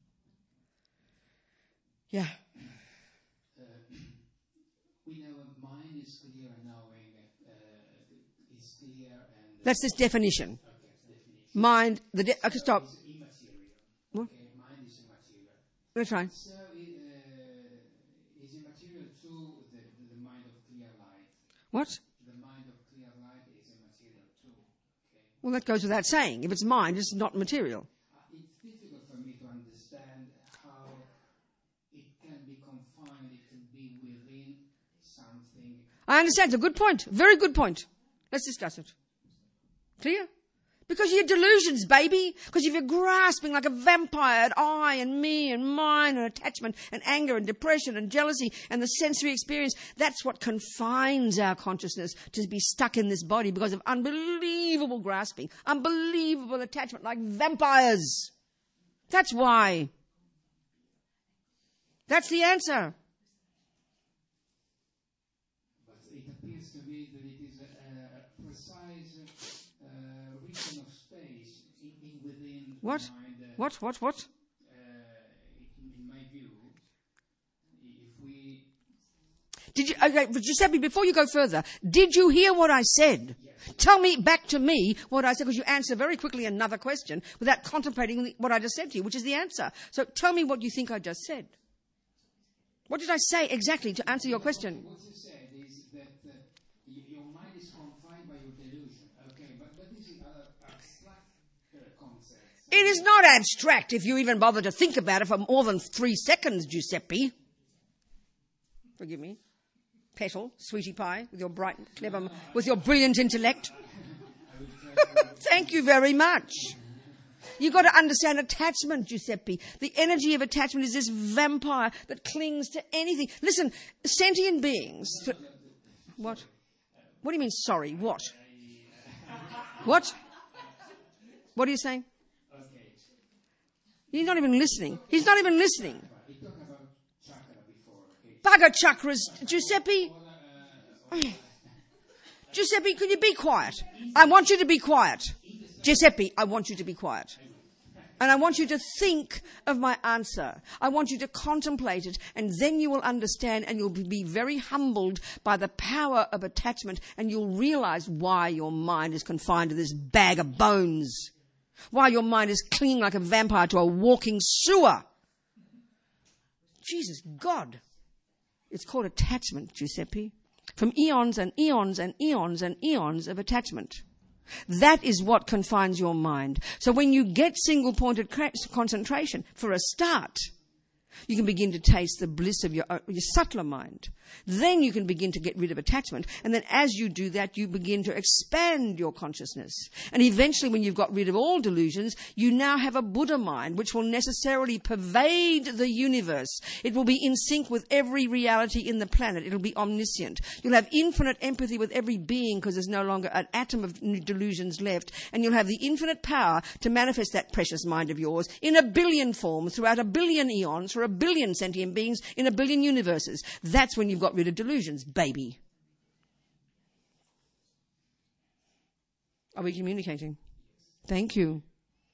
Yeah. Uh, we know a mind is clear and knowing uh, is clear and... That's this definition. Okay, definition. Mind, the... De- okay, stop. Is immaterial. What? Okay, mind is immaterial. That's right. So it uh, is immaterial to the, the, the mind of clear light. What? The mind of clear light is immaterial too. Okay. Well, that goes without saying. If it's mind, it's not material. Uh, it's difficult for me to understand how it can be confined, it can be within something. I understand. It's a good point. Very good point. Let's discuss it. Clear? Because you're delusions, baby. Because if you're grasping like a vampire at I and me and mine and attachment and anger and depression and jealousy and the sensory experience, that's what confines our consciousness to be stuck in this body because of unbelievable grasping, unbelievable attachment like vampires. That's why. That's the answer. But it appears to me that it is a, a precise uh, region of space in, in within What? the mind. Uh, What? What? What? Uh, in, in my view, if we... Did you, okay, but Giuseppe, before you go further, did you hear what I said? Yes. Tell me, back to me, what I said, because you answer very quickly another question without contemplating what I just said to you, which is the answer. So tell me what you think I just said. What did I say exactly to answer your question? What you said is that uh, y- your mind is confined by your delusion. Okay, but, but this is uh, abstract uh, concepts. It is not abstract if you even bother to think about it for more than three seconds, Giuseppe. Forgive me. Petal, sweetie pie, with your bright, clever, with your brilliant intellect. Thank you very much. You've got to understand attachment, Giuseppe. The energy of attachment is this vampire that clings to anything. Listen, sentient beings... Th- what? What do you mean, sorry? What? What? What are you saying? He's not even listening. He's not even listening. Bugger chakras, Giuseppe. Giuseppe, could you be quiet? I want you to be quiet. Giuseppe, I want you to be quiet. And I want you to think of my answer. I want you to contemplate it, and then you will understand, and you'll be very humbled by the power of attachment, and you'll realize why your mind is confined to this bag of bones. Why your mind is clinging like a vampire to a walking sewer. Jesus, God. It's called attachment, Giuseppe. From eons and eons and eons and eons of attachment. That is what confines your mind. So when you get single-pointed concentration, for a start, you can begin to taste the bliss of your, uh, your subtler mind. Then you can begin to get rid of attachment. And then as you do that, you begin to expand your consciousness. And eventually, when you've got rid of all delusions, you now have a Buddha mind, which will necessarily pervade the universe. It will be in sync with every reality in the planet. It'll be omniscient. You'll have infinite empathy with every being because there's no longer an atom of delusions left. And you'll have the infinite power to manifest that precious mind of yours in a billion forms throughout a billion eons for a billion sentient beings in a billion universes. That's when you've got rid of delusions, baby. Are we communicating? Thank you.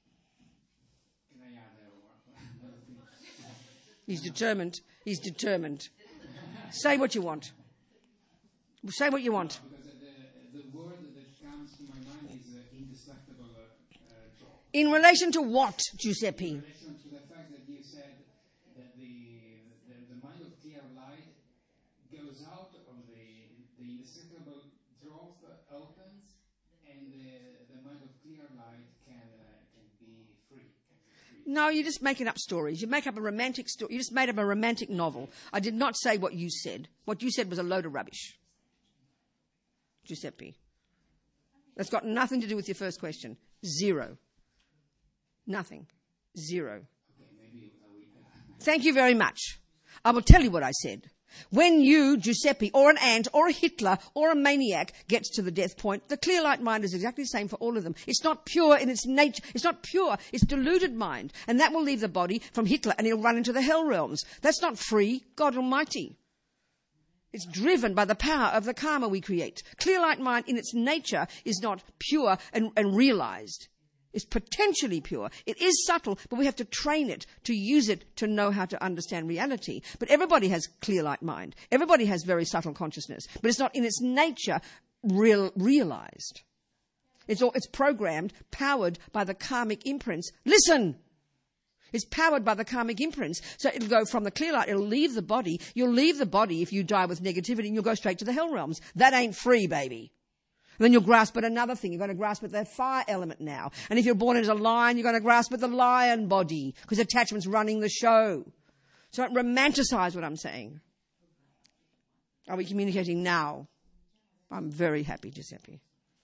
He's determined. He's determined. Say what you want. Say what you want. Because the, the word that comes to my mind is uh, indestructible uh, uh, joy. In relation to what, Giuseppe? In relation to the fact that you said that the, the, the mind of clear light goes out of the, the indestructible drop opens, and the, the mind of clear light can, uh, can be free. Can be free. No, you're just making up stories. You make up a romantic story. You just made up a romantic novel. I did not say what you said. What you said was a load of rubbish. Giuseppe. That's got nothing to do with your first question. Zero. Nothing. Zero. Thank you very much. I will tell you what I said. When you, Giuseppe, or an ant, or a Hitler, or a maniac gets to the death point, the clear light mind is exactly the same for all of them. It's not pure in its nature. It's not pure. It's deluded mind. And that will leave the body from Hitler and he'll run into the hell realms. That's not free. God Almighty. It's driven by the power of the karma we create. Clear light mind in its nature is not pure and, and realized. It's potentially pure. It is subtle, but we have to train it, to use it, to know how to understand reality. But everybody has clear light mind. Everybody has very subtle consciousness. But it's not in its nature real, realized. It's, all, it's programmed, powered by the karmic imprints. Listen! It's powered by the karmic imprints. So it'll go from the clear light, it'll leave the body. You'll leave the body if you die with negativity and you'll go straight to the hell realms. That ain't free, baby. And then you'll grasp at another thing. You're going to grasp at the fire element now. And if you're born as a lion, you're going to grasp at the lion body because attachment's running the show. So don't romanticize what I'm saying. Are we communicating now? I'm very happy, Giuseppe.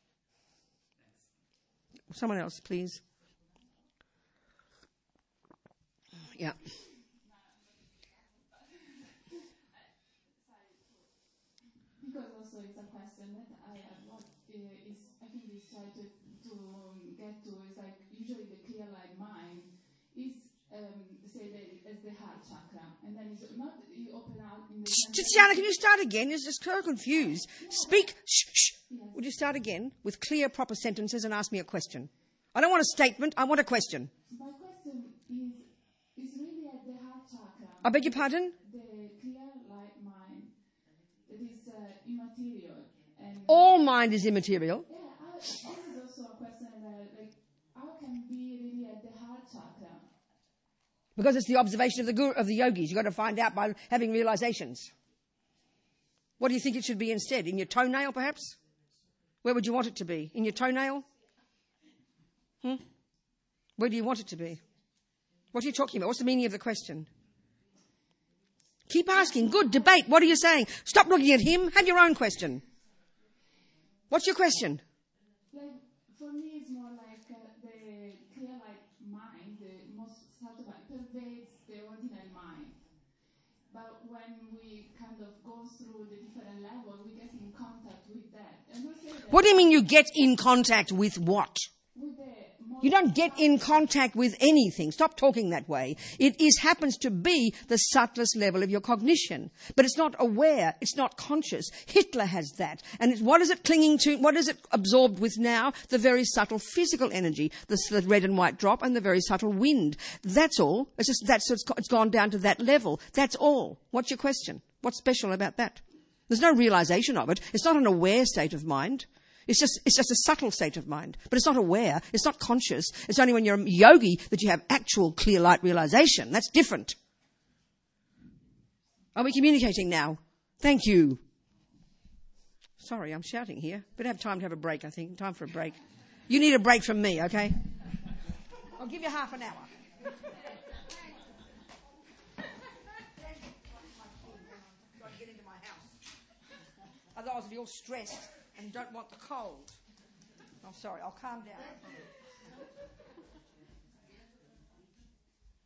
Someone else, please. Yeah. Because also it's a question that I have what uh, is I think is try to to get to is like usually the clear light mind is um, say that as the heart chakra, and then it's not you open out in the. Shh, Tiziana, can you start again? You're just so confused. Speak. Shh, shh. Yes. Would you start again with clear, proper sentences and ask me a question? I don't want a statement. I want a question. My question is is really at the heart chakra. I beg your pardon? The clear light mind that is uh, immaterial and All mind is immaterial. yeah, this is also a question about, like, how can be really at the heart chakra? Because it's the observation of the guru, of the yogis. You've got to find out by having realizations. What do you think it should be instead? In your toenail, perhaps? Where would you want it to be? In your toenail? Hmm? Where do you want it to be? What are you talking about? What's the meaning of the question? Keep asking. Good debate. What are you saying? Stop looking at him. Have your own question. What's your question? Like, for me, it's more like uh, the clear-light mind, the most subtle mind, pervades the ordinary mind. But when we kind of go through the different levels, we get in contact with that. And we'll say that What do you mean you get in contact with what? with the more You don't get in contact with anything. Stop talking that way. It is happens to be the subtlest level of your cognition. But it's not aware. It's not conscious. Hitler has that. And it's, what is it clinging to? What is it absorbed with now? The very subtle physical energy, the, the red and white drop and the very subtle wind. That's all. It's just that's it's, it's gone down to that level. That's all. What's your question? What's special about that? There's no realization of it. It's not an aware state of mind. It's just, it's just a subtle state of mind. But it's not aware. It's not conscious. It's only when you're a yogi that you have actual clear light realization. That's different. Are we communicating now? Thank you. Sorry, I'm shouting here. But have time to have a break, I think. Time for a break. You need a break from me, okay? I'll give you half an hour. Got to get into my house. Otherwise, I'll be all stressed and don't want the cold. I'm sorry, I'll calm down.